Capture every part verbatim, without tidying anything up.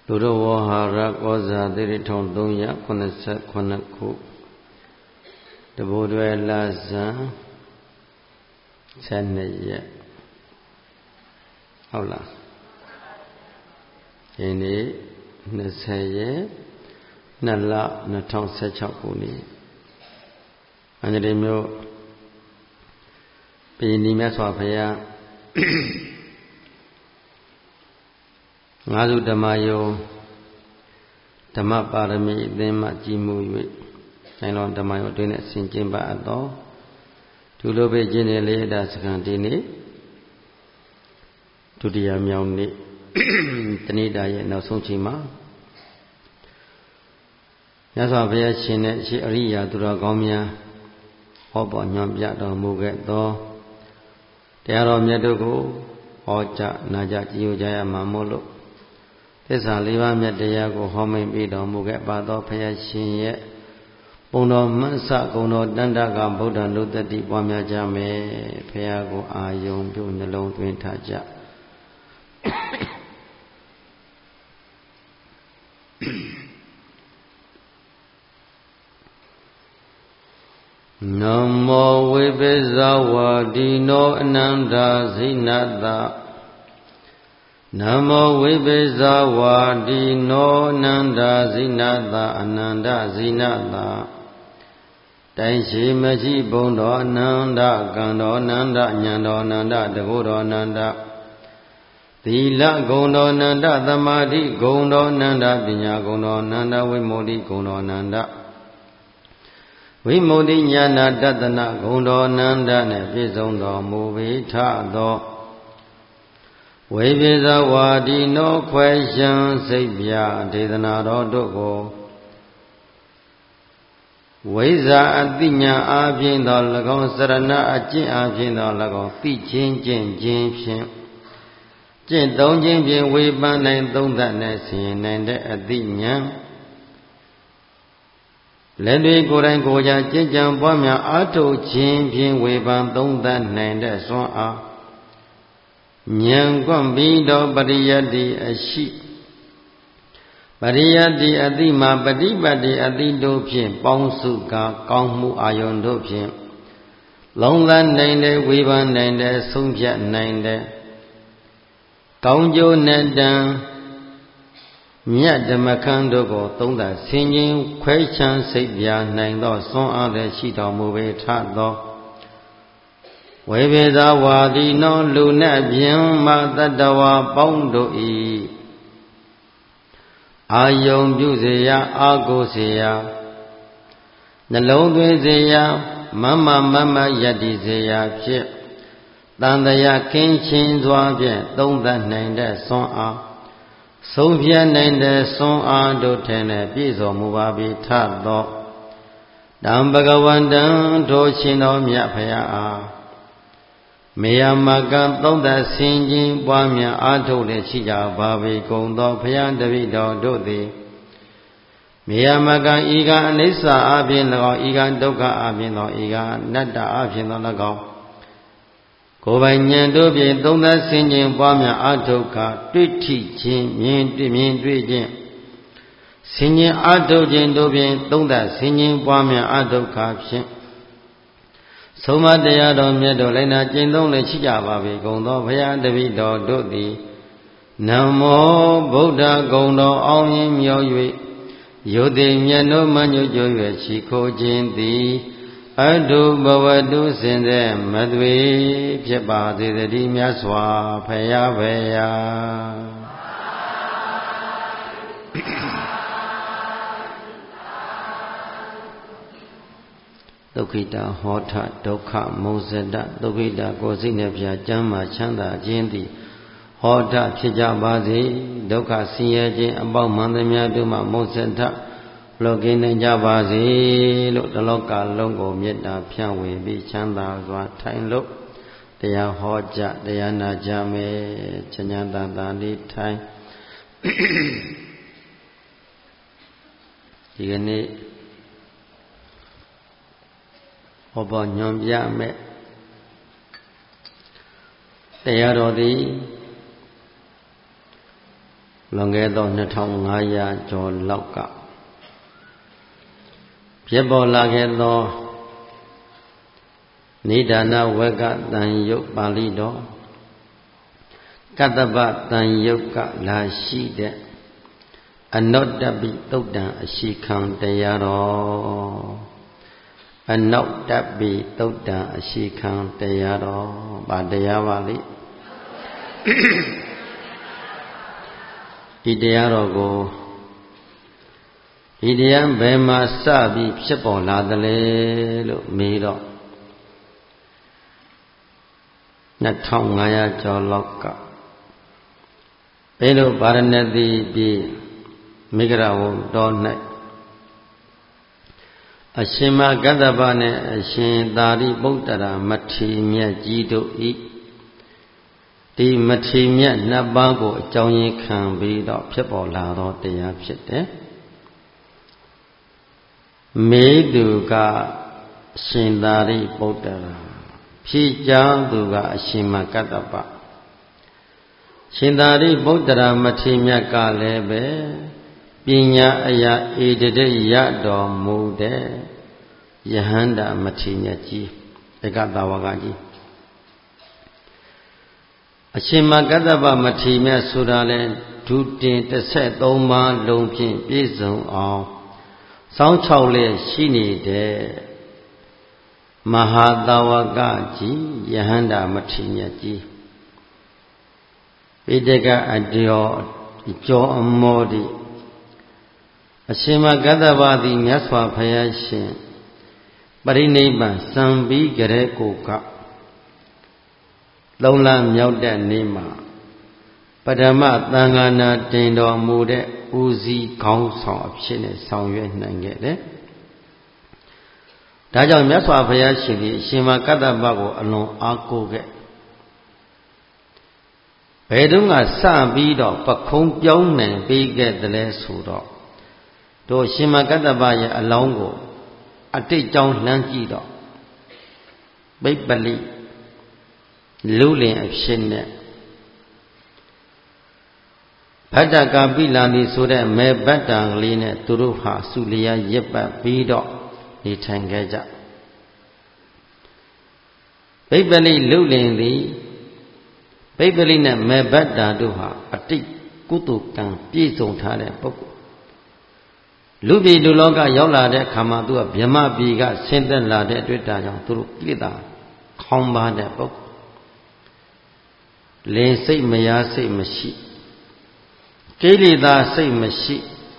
လူတော်ဝဟာရကောဇာတိရထုံသုံးရာခုနှစ်ဆယ်ခုနှစ်ခုတဘိုးတွဲလဇန်ဆယ်နှစ်ရက်ဟုတ်လားဒီနေ့နှစ်ဆယ်ရက်နှစ်လနှစ်ထောင်ဆယ်ခြောက်ခုနှစ်အန္တရာယ်မျိုးပြည်နီမြတ်စွာဘုရားငါးစုဓမ္မယုံဓမ္မပါရမီအသင်းမှကြီးမှု၍ဆိုင်တော်ဓမ္မယုံအတွင်းနဲ့ဆင်ကျင်ပါအပ်သောဒုလိုပေကျင့်တဲ့လေးဒါစကံဒီနေ့ဒုတိယမြောက်နေ့တဏိတာရဲ့နောက်ဆုံးချိန်မှာမြတ်စွာဘုရားရှင်နဲ့ရှင်အရိယာသူတော်ကောင်းများဟောပေါ်ညွှန်ပြတော်မူခဲ့သောတရားတော်မြတ်တို့ကိုဟောကြားနာကြားကြည်ညိုကြရမှာမို့လို့သစ္စာလေးပါးမြတ်တရားကိုဟောမိန်ပြီးတော်မူခဲ့ပါသောဘုရားရှင်ရဲ့ပုံတော်မှတ်စကုံတော်တန်တကဗုဒ္ဓနုတ္တိပွားများကြမယ်ဘုရားကိုအာယုံပြုနှလုံးသွင်းထားကြနမောဝိပိဇဝါဒီနောအနန္တဇိနတနမောဝိပိဇဝါဒီနောအနန္တဇိနတအနန္တဇိနတတိုင်ရှိမရှိဘုံတော်အနန္တကံတော်အနန္တဉာဏ်တော်အနန္တတကုတော်အနန္တသီလဂုဏ်တော်အနန္တသမာဓိဂုဏ်တော်အနန္တပညာဂုဏ်တော်အနန္တဝိမု ക്തി ဂုဏ်တော်အနန္တဝိမု ക്തി ဉာဏတတနာဂုဏ်တော်အနန္တနဲ့ပြည့်စုံတော်မူပေထသောဝိပိဇဝါဒီနောခွဲရှံစိတ်ပြဒေသနာတော်တို့ကိုဝိဇာအတိညာအပြင်သော၎င်းစရဏအကျင့်အပြင်သော၎င်းသိချင်းကျင့်ခြင်းဖြင့်ကျင့်သုံးခြင်းဖြင့်ဝေပန်းနိုင်သုံးသပ်နိုင်ဆင်နိုင်တဲ့အတိညာလက်တွေကိုယ်တိုင်ကိုယ်ကြကျင့်ကြံပွားများအားထုတ်ခြင်းဖြင့်ဝေပန်းသုံးသပ်နိုင်တဲ့စွမ်းအားဉာဏ်ကွန့်ပြီးတော့ပရိယတ္တိအရှိပရိယတ္တိအတိမှာပฏิပတ်တိအတိတို့ဖြင့်ပေါင်းစုကကောင်းမှုအာယုန်တို့ဖြင့်လုံးလနိုင်တဲ့ဝေဖန်နိုင်တဲ့ဆုံးဖြတ်နိုင်တဲ့ကောင်းကျိုးနဲ့တန်မြတ်ဓမ္မခန်းတို့ကိုသုံးသပ်ဆင်ခြင်ခွဲခြမ်းစိတ်ပြနိုင်သောစွမ်းအားလည်းရှိတော်မူပေထသောဝိပေဇဝါဒီနောလူနဲ့ပြင်းမတတဝါပေါင်းတို့၏အာယုံပြုစေရအာကိုစေရနှလုံးသွင်းစေရမမမမယတ္တိစေရဖြင့်တန်တရာကင်းချင်းစွာဖြင့်သုံးသပ်နိုင်တဲ့စွမ်းအားဆုံးဖြတ်နိုင်တဲ့စွမ်းအားတို့ထင်တဲ့ပြည့်စုံမူပါပြီထသောတံဘဂဝန္တံထိုရှင်တော်မြတ်ဖရာအားမေယမကံသုံးသပ်ဆင်ခြင်ပွားများအားထုတ်လည်းရှိကြပါပေကုန်သောဘုရားတပည့်တော်တို့သည်မေယမကံဤကအနိစ္စအပြင်၎င်းဤကဒုက္ခအပြင်သောဤကအနတ္တအပြင်သော၎င်းကိုယ်ပိုင်ဉာဏ်တို့ဖြင့်သုံးသပ်ဆင်ခြင်ပွားများအားထုတ်ခါတွေ့ထိခြင်းမြင်တွေ့မြင်တွေ့ခြင်းဆင်ခြင်အားထုတ်ခြင်းတို့ဖြင့်သုံးသပ်ဆင်ခြင်ပွားများအားထုတ်ခါဖြင့်ဆုံးမတရားတော်မြတ်တို့လည်းနာကျင့်သုံးလည်းရှိကြပါပေကုန်သောဘုရားတပည့်တော်တို့သည်နမောဗုဒ္ဓဂုဏ်တော်အောင်ရင်မြောက်၍ယုတိမြတ်တို့မညွတ်ကြွ၍ရှိခိုးခြင်းသည်အတုဘဝတုစင်တဲ့မသွေဖြစ်ပါသေးတည်းမြတ်စွာဘုရားဘုရားဒုက္ခိတဟောထဒုက္ခမုဇတဒုက္ခိတကိုယ်စိတ်နှပြကျမ်းမာချမ်းသာခြင်းသည်ဟောထဖြစ်ကြပါစေဒုက္ခဆင်းရဲခြင်းအပေါင်းမှန်သမျှတို့မှမုဇတလောကင်းနိုင်ကြပါစေလို့တလောကလုံးကိုမေတ္တာဖြန့်ဝေပြီးချမ်းသာစွာထိုင်လို့တရားဟောကြတရားနာကြမယ်ချမ်းသာသာသာလေးထိုင်ဒီကနေ့ဟောပေါ်ညွန်ပြမယ်တရားတော်သည်လွန်ခဲ့သောနှစ်ထောင်ငါးရာကျော်လောက်ကဖြစ်ပေါ်လာခဲ့သောနိဒာနဝကတန်ယုတ်ပါဠိတော်ကတ္တပတန်ယုတ်ကလာရှိတဲ့အနုတ္တပိသုတ်တံအရှိခံတရားတော်အနုတ္တပိသုတ်တံအရှိခံတရားတော်ဗာတရားပါလိဒီတရားတော်ကိုဒီတရားဘယ်မှာစပြီးဖြစ်ပေါ်လာသလဲလို့မေးတော့နှစ်ထောင်ငါးရာကျော်လောက်ကဘယ်လိုဗာရဏသီပြည်မိဂရဝံတော်၌အရှင်မကတ္တပနဲ့အရှင်သာရိပုတ္တရာမထေရမြတ်ကြီးတို့ဤဒီမထေရမြတ်နှစ်ပါးကိုအကြောင်းရင်းခံပြီးတော့ဖြစ်ပေါ်လာသောတရားဖြစ်တယ်မေသူကအရှင်သာရိပုတ္တရာဖြေကြားသူကအရှင်မကတ္တပရှင်သာရိပုတ္တရာမထေရမြတ်ကလည်းပဲပညာအရာဧတတိရတော်မူတဲ့ယဟန္တာမထေရမြတ်ကြီးဧကသာဝကကြီးအရှင်မကတ္တပမထေရမြတ်ဆိုတာလဲဒုတင်တစ်ဆက်သုံးပါးလုံးဖြင့်ပြည့်စုံအောင်စောင်းချောက်လျက်ရှိနေတဲ့မဟာသာဝကကြီးယဟန္တာမထေရမြတ်ကြီးပိဋကအကျော်ကျော်အမောတိအရှင်မကတ္တပသည်မြတ်စွာဘုရားရှင်ပရိနိဗ္ဗာန်စံပြီးကြတဲ့ကိုကသုံးလမြောက်တဲ့နေ့မှာပထမသံဃာနာတင်တော်မူတဲ့ဦးစီးခေါင်းဆောင်အဖြစ်နဲ့ဆောင်ရွက်နိုင်ခဲ့တယ်။ဒါကြောင့်မြတ်စွာဘုရားရှင်သည်အရှင်မကတ္တပကိုအလွန်အားကိုးခဲ့ဘယ်တုန်းကစပြီးတော့ပခုံးပြောင်းနိုင်ပြီးခဲ့တယ်လဲဆိုတော့တို့ရှင်မကတ္တပရဲ့အလောင်းကိုအတိတ်ကြောင်းလှမ်းကြည့်တော့ပိပလိလူလင်အဖြစ်နဲ့ဗတ္တကာပိလာနီဆိုတဲ့မေဗတ္တံကလေးနဲ့သူတို့ဟာစုလျာရစ်ပတ်ပြီးတော့နေထိုင်ခဲ့ကြပိပလိလူလင်သည်ပိပလိနဲ့မေဗတ္တတို့ဟာအတိတ်ကုသိုလ်ကံပြည့်စုံထားတဲ့ပုဂ္ဂိုလ်လူပြည်လူလောကရောက်လာတဲ့အခါမှာသူကဗြဟ္မပြည်ကဆင်းသက်လာတဲ့အတွက်ဒါကြောင့်သူတို့ကိလေသာခေါင်းပါတဲ့ပုဂ္ဂိုလ်လင်စိတ်မယားစိတ်မရှိကိလေသာစိတ်မရှိ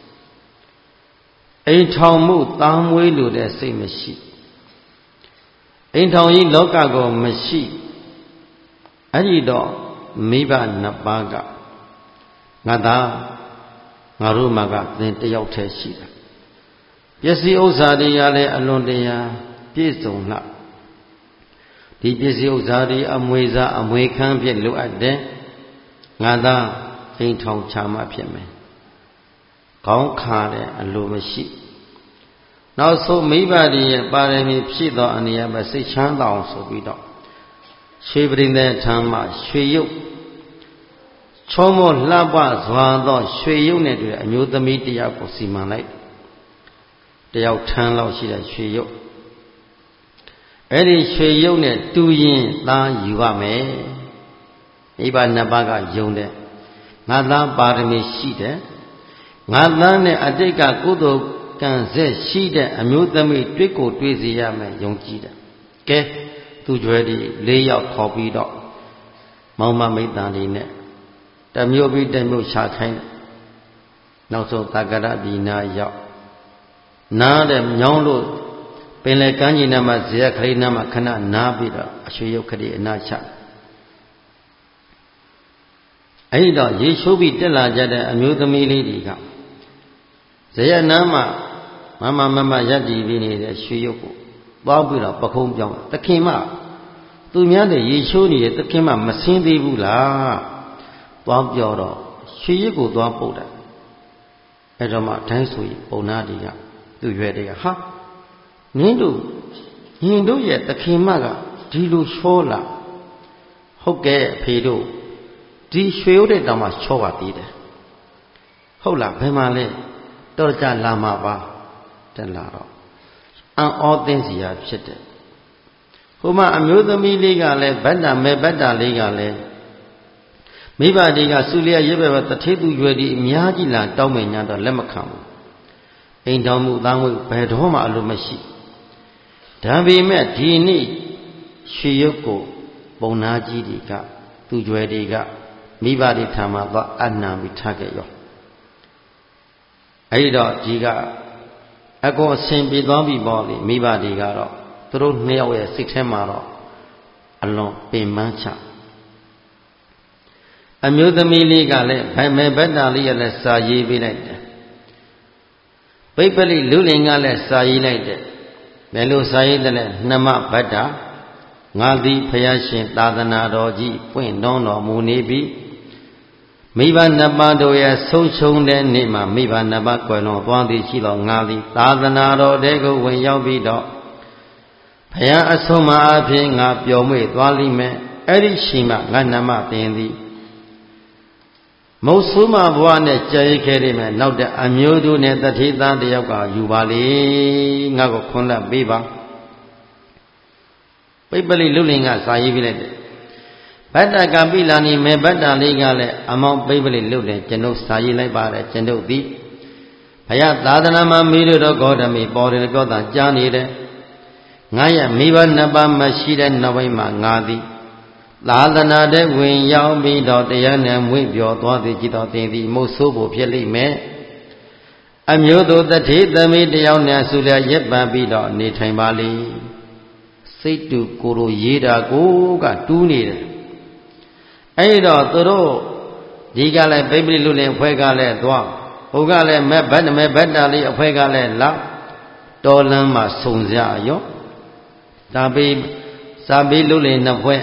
အိမ်ထောင်မှုတာမွေးလိုတဲ့စိတ်မရှိအိမ်ထောင်ကြီးလောကကိုမရှိအဲ့ဒီတော့မိဘနှစ်ပါးကငါသားငါတို့မှာကသင်တယောက်တည်းရှိတယ်ပစ္စည်းဥစ္စာတွေကလည်းအလွန်တရာပြည့်စုံလှဒီပစ္စည်းဥစ္စာတွေအမွေစားအမွေခံဖြစ်လိုအပ်တယ်ငါသားအိမ်ထောင်ချမှဖြစ်မယ်ခေါင်းခါတဲ့အလိုမရှိနောက်ဆုံးမိဘတွေရဲ့ပါရမီဖြည့်သောအနေနဲ့စိတ်ချမ်းသာအောင်ဆိုပြီးတော့ရွှေပရိသေထံမှရွှေရုပ်ချောမောလှပစွာသောရွှေရုပ်နဲ့တွေ့အမျိုးသမီးတယောက်ကိုစီမံလိုက်တယောက်ထမ်းလောက်ရှိတဲ့ရွှေရုပ်အဲ့ဒီရွှေရုပ်နဲ့တူရင်သားယူရမယ်မိဘနှစ်ပါးကယုံတယ်ငါသားပါရမီရှိတယ်ငါသားနဲ့အတိတ်ကကုသိုလ်ကံဆက်ရှိတဲ့အမျိုးသမီးတွေ့ကိုတွေ့စီရမယ်ယုံကြည်တယ်ကဲသူကျွဲဒီလေးယောက်ခေါ်ပြီးတော့မောင်မမိတ်တန်လေးနဲ့တမျိုးပြီးတမျိုးရှာခိုင်းနောက်ဆုံးတက္ကရာပြည်နာရောက်နားတဲ့ညောင်းလို့ပင်လေကမ်းခြေနားမှာဇေယခရိနားမှာခဏနားပြီးတော့အရွှေရုပ်ခရီးအနာချအဲ့ဒီတော့ရေချိုးပြီးတက်လာကြတဲ့အမျိုးသမီးလေးတွေကဇေယနားမှာမမမမရက်တည်ပြီးနေတဲ့ရွှေရုပ်ကိုသွားပြီးတော့ပခုံးပြောင်းတခင်မသူများတဲ့ရေချိုးနေတဲ့တခင်မမစင်းသေးဘူးလားသွားပြောတော့ရွှေရုပ်ကိုသွားပုတ်တယ်အဲ့တော့မှဒိုင်းဆိုရင်ပုံနာတွေကသူ့ရွယ်တွေကဟာနင်းတို့ညီတို့ရဲ့တခင်မကဒီလိုချောလာဟုတ်ကဲ့အဖေတို့ဒီရွှေရုပ်တဲ့တောင်မှချောပါသေးတယ်ဟုတ်လားဘယ်မှာလဲတော့ကြလာမှာပါတက်လာတော့အံ့ဩသိစီရာဖြစ်တယ်ဟိုမှာအမျိုးသမီးလေးကလည်းဗတ္တမဲဗတ္တလေးကလည်းမိဘတွေကစုလျက်ရွက်ပဲတထေးသူရွယ်ဒီအများကြီးလာတောင်းမယ်ညာတော့လက်မခံဘူးအိမ်တော်မူသားငွေဘယ်တော့မှအလိုမရှိဒါပေမဲ့ဒီနေ့ရွှေရုပ်ကိုပုံနာကြီးတွေကသူရွယ်တွေကမိဘတွေထာမှာသွားအနှံပြီးထားခဲ့ရောအဲ့တော့ဒီကအကောအစဉ်ပြေသွားပြီပေါ့လေမိဘတွေကတော့သူတို့နှစ်ယောက်ရဲ့စိတ်ထဲမှာတော့အလွန်ပင်ပန်းချအမျိုးသမီးလေးကလည်းဗမေဗတ္တာလေးကလည်းစာရေးပေးလိုက်တယ်ပိပ္ပလိလူလင်ကလည်းစာရေးလိုက်တယ်ဘယ်လိုစာရေးတယ်လဲနှမဗတ္တာငါသည်ဖယားရှင်သာသနာတော်ကြီးပွင့်တော်တော်မူနေပြီမိဘနှစ်ပါးတို့ရဲ့ဆုံးရှုံးတဲ့နေ့မှာမိဘနှစ်ပါးကွယ်လွန်သွားသည်ရှိသောငါသည်သာသနာတော်တဲကိုဝင်ရောက်ပြီးတော့ဘုရားအဆုံးမအဖြစ်ငါပျော်မွေ့သွားလိမ့်မယ်အဲ့ဒီရှိမှငါနှမပင်သည်မုတ်ဆိုးမဘဝနဲ့ကြာရခဲ့လိမ့်မယ်နောက်တဲ့အမျိုးတို့နဲ့တထေးသားတယောက်ကယူပါလေငါကိုခွန်းလက်ပေးပါပိပ္ပလိလူလင်ကစာရေးပြလိုက်တယ်ဗတ္တကပိလာနီမေဗတ္တလေးကလည်းအမောင်ပိပ္ပလိလူလင်ကျွန်ုပ်စာရေးလိုက်ပါတယ်ကျွန်ုပ်သည်ဘုရားသာသနာမှာမိတို့တော်ဂေါတမီပေါ်တယ်ပြောတာကြားနေတယ်ငါရဲ့မိဘနှစ်ပါးမရှိတဲ့နောက်ပိုင်းမှာငါသည်သာသနာတဲ့ဝင်ရောက်ပြီးတော့တရားနဲ့မွေ့ပြော်သွားသည်ကြည်တော်တင်သည်မုတ်ဆိုးဖို့ဖြစ်လိမ့်မယ်အမျိုးတို့တထေသမီးတယောက်နဲ့ဆူလျက်ရက်ပန်ပြီးတော့နေထိုင်ပါလေစိတ်တူကိုယ်တို့ရေးတာကိုကတူးနေတယ်အဲ့တော့သူတို့ဒီကလည်းပိပ္ပိလူလင်အဖွဲ့ကလည်းသွားဟိုကလည်းမဲ့ဗတ္တမဲဗတ္တလေးအဖွဲ့ကလည်းလာတော်လမ်းမှာစုံစရာရောဒါပေစာပေလူလင်နှစ်ဖွဲ့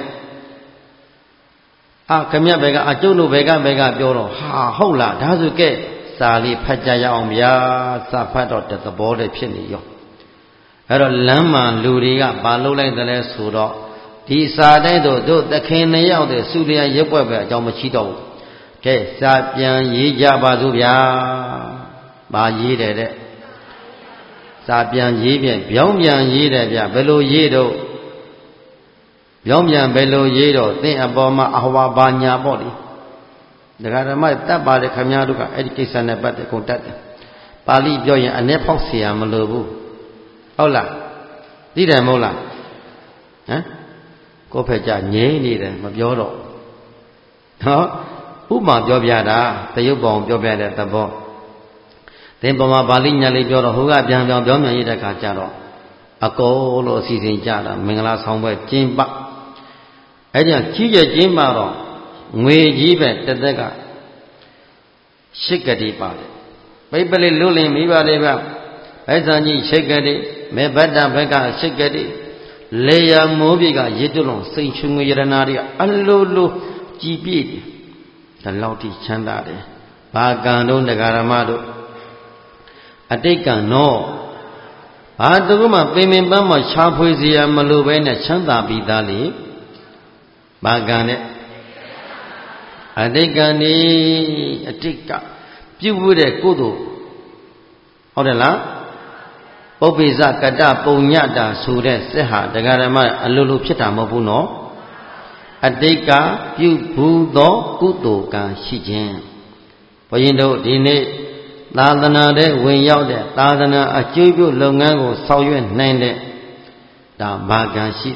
အာခမရဘယ်ကအကျုပ်တို့ဘယ်ကဘယ်ကပြောတော့ဟာဟုတ်လားဒါဆိုကဲစာလေးဖတ်ကြရအောင်ဗျာစာဖတ်တော့တသဘောတည်းဖြစ်နေရောအဲ့တော့လမ်းမှာလူတွေကဘာလုပ်လိုက်တယ်လဲဆိုတော့ဒီစာတိုင်းတို့တို့သခင်နှစ်ယောက်တည်းစုလျက်ရက်ွက်ပဲအကြောင်းမရှိတော့ဘူးကဲစာပြန်ရေးကြပါစို့ဗျာဘာရေးတယ်တဲ့စာပြန်ရေးပြန်ပြောင်းပြန်ရေးတယ်ဗျဘယ်လိုရေးတော့ပြောင်းပြန်ဘယ်လိုရေးတော့သင်အပေါ်မှာအဟဝါဘာညာပေါ့လေဒကာဓမ္မတတ်ပါတယ်ခမည်းတော်ကအဲ့ဒီကိစ္စနဲ့ပတ်သက်ကုန်တတ်တယ်ပါဠိပြောရင်အ내ဖောက်เสียမလို့ဘူးဟုတ်လားသိတယ်မဟုတ်လားဟမ်ကိုယ့်ဖက်ကြငြိမ့်နေတယ်မပြောတော့နော်ဥပမာပြောပြတာတရုပ်ပေါင်ပြောပြတဲ့သဘောသင်ပေါ်မှာပါဠိညာလေးပြောတော့ဟိုကပြန်ပြောင်းပြောင်းပြန်ရတဲ့ခါကျတော့အကောလို့အစီအစဉ်ကြတာမင်္ဂလာဆောင်ပွဲကျင်းပအဲ့ဒီကြီးကျယ်ကျင်းပတော့ငွေကြီးပဲတစ်သက်ကရှစ်ကတိပါတယ်ပိပ္ပလိလူလင်မိဘလေးကဘိုက်ဆန်ကြီးရှစ်ကတိမေဗတ္တဘက်ကရှစ်ကတိလေယာမိုးပြေကရစ်တွလုံးစိန်ချွငွေရတနာတွေကအလိုလိုကြည်ပြည့်တယ်ဒါလောက်ထိချမ်းသာတယ်ဘာကံတို့ဒကာရမတို့အတိတ်ကံတော့ဘာတကူမှပင်ပင်ပန်းမှရှားဖွေစရာမလိုပဲနဲ့ချမ်းသာပြီးသားလေဘာကံနဲ့အတိတ်ကံဒီအတိတ်ကပြုတ်တဲ့ကုသိုလ်ဟုတ်တယ်လားပုပ္ပိစကတ္တပုံညတာဆိုတဲ့စက်ဟာဒကာရမအလိုလိုဖြစ်တာမဟုတ်ဘူးနော်အတိတ်ကပြုဘူးသောကုသိုလ်ကံရှိခြင်းဘုရင်တို့ဒီနေ့သာသနာတဲ့ဝင်ရောက်တဲ့သာသနာအကျိုးပြုလုပ်ငန်းကိုဆောင်ရွက်နိုင်တဲ့ဒါဘာကံရှိ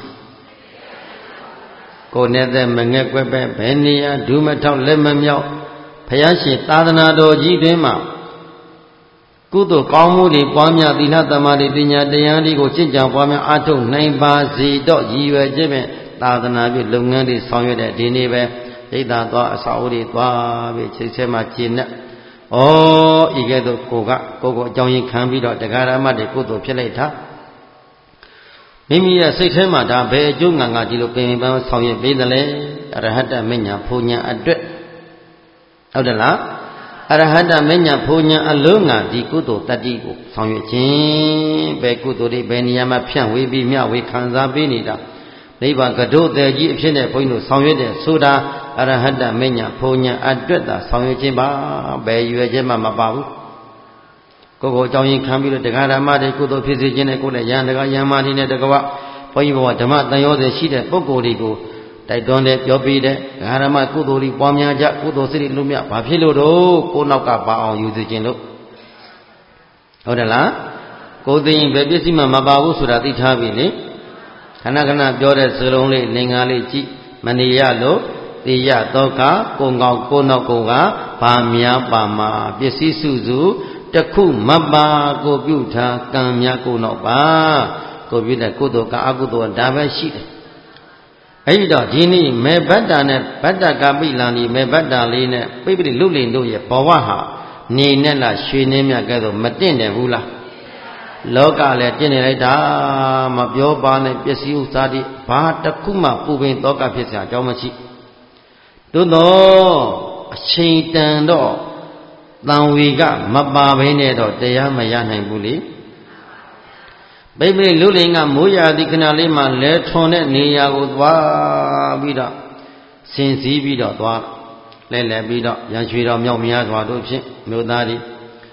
ကိုယ်နဲ့သက်မငဲ့ကွက်ပဲဘယ်နေရာဒူးမထောက်လက်မမြောက်ဘုရားရှင်သာသနာတော်ကြီးတွင်မှာကုသိုလ်ကောင်းမှုတွေပွားများသီလသမာဓိပညာတရားတွေကိုကျင့်ကြံပွားများအားထုတ်နိုင်ပါစေတော့ရည်ရွယ်ချက်ဖြင့်သာသနာပြုလုပ်ငန်းတွေဆောင်ရွက်တဲ့ဒီနေ့ပဲဒိဋ္ဌာသွားအစာအုပ်တွေသွားပြီးချိန်ဆဲမှာကျင့်တဲ့ဩဤကဲ့သို့ကိုကကိုကိုအကြောင်းရင်းခံပြီးတော့တရားဓမ္မတွေကုသိုလ်ဖြစ်လိုက်တာမိမိရဲ့စိတ်ထဲမှာဒါဘယ်အကျိုးငံငါဒီလိုပင်ပန်းဆောင်ရွက်ပေးတယ်လဲအရဟတမဉ္ဇဉ်ဘုံညာအတွက်ဟုတ်တယ်လားအရဟတမဉ္ဇဉ်ဘုံညာအလုံးငါဒီကုသိုလ်တတ္တိကိုဆောင်ရွက်ခြင်းဘယ်ကုသိုလ်တွေဘယ်နေရာမှာဖြန့်ဝေပြီးမျှဝေခံစားပေးနေတာနိဗ္ဗာန်ကတို့တဲ့ကြီးအဖြစ်နဲ့ဘုန်းကြီးတို့ဆောင်ရွက်တဲ့ဆိုတာအရဟတမညာဘုံညာအတွက်သာဆောင်ရွက်ခြင်းပါဘယ်ရွယ်ချက်မှမပါဘူးကိုယ်ကိုအကြောင်းရင်းခံပြီးတော့တရားဓမ္မတွေကုသိုလ်ဖြစ်စေခြင်းနဲ့ကိုယ်လည်းယန္တကယမ္မာတိနဲ့တကဝဘုန်းကြီးဘဝဓမ္မတန်ရောစေရှိတဲ့ပုဂ္ဂိုလ်တွေကိုတိုက်တွန်းတဲ့ပြောပြီးတဲ့တရားဓမ္မကုသိုလ်တွေပွားများကြကုသိုလ်စိတ်လူမြဘာဖြစ်လို့တော့ကိုယ်နောက်ကပါအောင်ယူစေခြင်းလို့ဟုတ်တယ်လားကိုယ်သိရင်ဘယ်ပစ္စည်းမှမပါဘူးဆိုတာသိထားပြီလေခဏခဏပြောတဲ့စကားလုံးလေးလင်္ကာလေးကြည့်မနေရလို့တေရသောကကိုယ်ကောင်းကိုယ်နောက်ကိုယ်ကဘာများပါမှာပစ္စည်းစုစုတခုမပါကိုပြုထားကံများကိုယ်နောက်ပါကိုပြုတဲ့ကုသိုလ်ကအကုသိုလ်ဒါပဲရှိတယ်အဲ့ဒီတော့ဒီနေ့မေဘတ္တာနဲ့ဗတ္တကပိလန်ဒီမေဘတ္တာလေးနဲ့ပိပိလုလင်တို့ရဲ့ဘဝဟာနေနဲ့လားရွှေနှင်းမြတ်ကဲတော့မတင့်တယ်ဘူးလားလောကလည်းတင့်နေလိုက်တာမပြောပါနဲ့ပစ္စည်းဥစ္စာတွေဘာတစ်ခုမှပူပင်တောကဖြစ်စရာအကြောင်းမရှိသို့တော့အချိန်တန်တော့တန်ဝေကမပါဘဲနဲ့တော့တရားမရနိုင်ဘူးလေပိပိလုလင်ကမိုးရာသီခဏလေးမှလဲထွန်တဲ့နေရာကိုသွားပြီးတော့ဆင်စည်းပြီးတော့သွားလဲလဲပြီးတော့ရန်ရွှေတော်မြောက်များစွာတို့ဖြင့်မြို့သားတွေ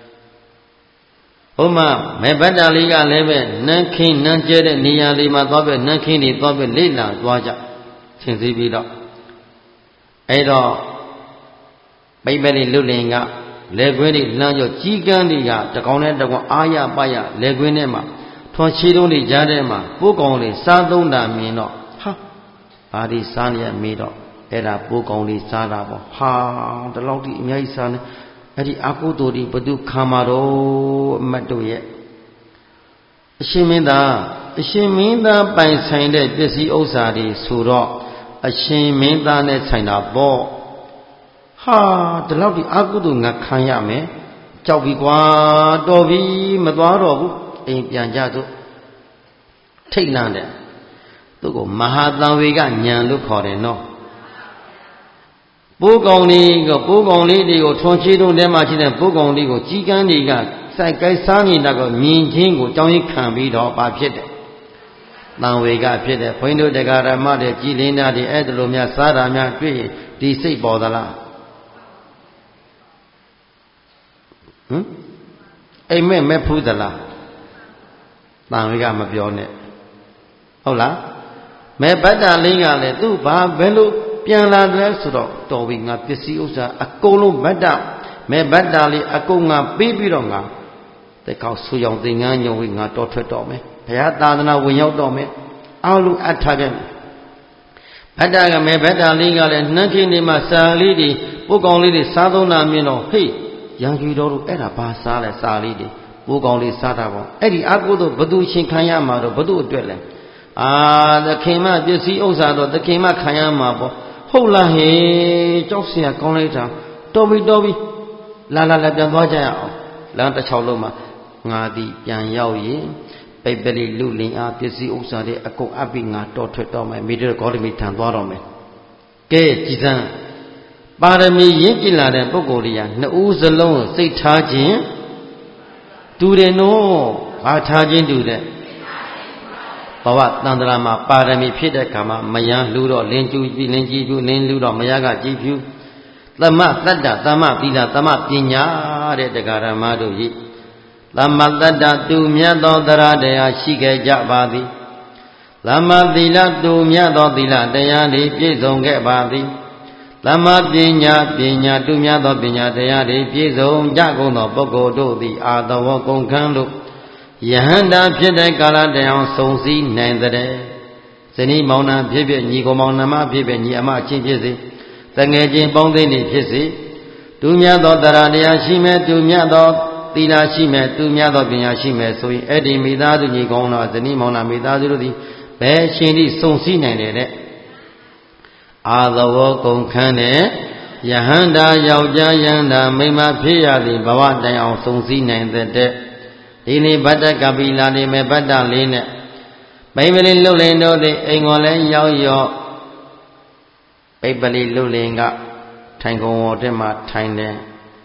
ဥမမေဘတ္တလေးကလည်းပဲနန်းခင်းနန်းကျဲတဲ့နေရာလေးမှာသွားပဲနန်းခင်းတွေသွားပဲလိမ့်လာသွားကြဆင်စည်းပြီးတော့အဲ့တော့ပိပိလုလင်ကလေခွင်းတွေလှမ်းကြောကြီးကန်းတွေကတကောင်နဲ့တကောင်အာရပါရလေခွင်းထဲမှာထွန်ချီတုံးတွေကြားထဲမှာပိုးကောင်တွေစားသုံးတာမြင်တော့ဟာဘာဒီစားနေရမေးတော့အဲ့ဒါပိုးကောင်တွေစားတာပေါ့ဟာဒီလောက်ထိအများကြီးစားနေအဲ့ဒီအကုသိုလ်တွေဘသူခံမှာတော့အမတ်တို့ရဲ့အရှင်မင်းသားအရှင်မင်းသားပိုင်ဆိုင်တဲ့ပစ္စည်းဥစ္စာတွေဆိုတော့အရှင်မင်းသားနဲ့ဆိုင်တာပေါ့ဟာဒီလောက်ထိအကုသိုလ်ငါခံရမယ်ကြောက်ပြီကွာတော်ပြီမသွားတော့ဘူးအိမ်ပြန်ကြစို့ထိတ်လန့်တယ်သူကမဟာတံဝေကညံလို့ခေါ်တယ်နော်ပိုးကောင်လေးကပိုးကောင်လေးတွေကိုထွန်ချေတုံးထဲမှာရှိတဲ့ပိုးကောင်လေးကိုကြီးကန်းတွေကစိုက်ကိုက်စားနေတာကိုမြင်ချင်းကိုကြောင်းရိပ်ခံပြီးတော့ဘာဖြစ်တယ်တံဝေကဖြစ်တယ်ဘုန်းကြီးတို့တရားဓမ္မတွေကြည်လင်းတာတွေအဲ့ဒါလိုများစားတာများတွေ့ရင်ဒီစိတ်ပေါ်သလားဟမ်အိမ်မက်မက်ဖူးသလားတန်ဝေကမပြောနဲ့ဟုတ်လားမေဘတ္တလေးကလည်းသူ့ဘာဘယ်လိုပြန်လာတယ်ဆိုတော့တော်ပြီငါပစ္စည်းဥစ္စာအကုန်လုံးဗတ္တမေဘတ္တလေးအကုန်ငါပေးပြီးတော့ငါတကောက်ဆူရောင်သင်္ကန်းညုံပြီးငါတော်ထွက်တော်မယ်ဘုရားသာသနာဝင်ရောက်တော်မယ်အားလုံးအထားပြန်ဗတ္တကမေဘတ္တလေးကလည်းနှမ်းခင်းနေမှာစာလေးတွေပိုးကောင်လေးတွေစားသုံးတာမြင်တော့ဟေးရံကြီးတော်တို့အဲ့ဒါဘာစားလဲစာလေးတွေပိုးကောင်လေးစားတာပေါ့အဲ့ဒီအကုသို့ဘသူရှင်ခံရမှာတော့ဘသူအတွက်လဲအာသခင်မပစ္စည်းဥစ္စာတော့သခင်မခံရမှာပေါ့ဟုတ်လားဟေးကြောက်เสียကောင်းလိုက်တာတော်ပြီတော်ပြီလာလာလာပြန်သွားကြရအောင်လမ်းတစ်ချောင်းလုံးမှာငါသည်ပြန်ရောက်ရင်ပိပလိလူလင်အားပစ္စည်းဥစ္စာတွေအကုန်အပ်ပြီးငါတော်ထွက်တော့မယ်မိတို့ဂေါတမီထံသွားတော့မယ်ကဲကြည်စမ်းပါရမီရင့်ကျင်လာတဲ့ပုဂ္ဂိုလ်တွေကနှစ်ဦးစလုံးစိတ်ထားခြင်းတူတယ်နော်ဘာထားခြင်းတူတဲ့ဘဝတန်တရာမှာပါရမီဖြစ်တဲ့ခါမှာမယံလူတော့လင်းကျူပြီးလင်းကြည့်ပြလင်းလူတော့မယကကြည်ဖြူသမတတ္တသမသီလသမပညာတဲ့တရားဓမ္မတို့ဤသမတတ္တသူမြတ်သောတရားတရားရှိခဲ့ကြပါသည်သမသီလသူမြတ်သောသီလတရားတွေပြည့်စုံခဲ့ပါသည်သမပညာပညာသူမြတ်သောပညာတရားတွေပြည့်စုံကြကုန်သောပုဂ္ဂိုလ်တို့သည်အာသဝကုန်ခန်းလို့ယဟန္တာဖြစ်တဲ့ကာလတည်းအောင်စုံစည်းနိုင်တဲ့ဇနီးမောင်နှံဖြစ်ဖြစ်ညီကိုမောင်နှမဖြစ်ဖြစ်ညီအမချင်းဖြစ်စေတငယ်ချင်းပေါင်းသိနေဖြစ်စေသူမြတ်သောတရားတရားရှိမဲ့သူမြတ်သောသီလရှိမဲ့သူမြတ်သောပညာရှိမဲ့ဆိုရင်အဲ့ဒီမိသားစုညီကောင်းသောဇနီးမောင်နှံမိသားစုတို့သည်ဘယ်ရှင်ဤစုံစည်းနိုင်တယ်တဲ့အာသဝကုန်ခန်းနဲ့ယဟန္တာယောက်ျားယန္တာမိန်းမဖြစ်ရသည်ဘဝတိုင်အောင်စုံစည်းနိုင်တဲ့ဒီနေ့ဗတ္တကပိလာနေမဲ့ဗတ္တလေးနဲ့ပိပလိလုလင်တို့သည်အိမ်ကိုလည်းရောက်ရော့ပိပလိလုလင်ကထိုင်ကုန်ဝတ်မှာထိုင်တယ်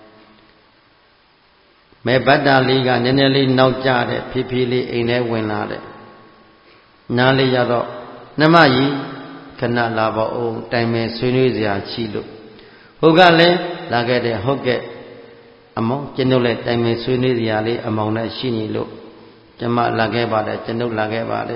မဲ့ဗတ္တလေးကနည်းနည်းလေးနောက်ကျတဲ့ဖြည်းဖြည်းလေးအိမ်ထဲဝင်လာတယ်နားလေးရတော့နှမကြီးခဏလာပါဦးတိုင်မယ်ဆွေးနွေးစရာရှိလို့ဟုတ်ကလည်းလာခဲ့တယ်ဟုတ်ကဲ့အမောင်ကျွန်ုပ်လည်းတိုင်မယ်ဆွေးနွေးစရာလေးအမောင်နဲ့ရှိနေလို့ကျမလာခဲ့ပါတယ်ကျွန်ုပ်လာခဲ့ပါတယ်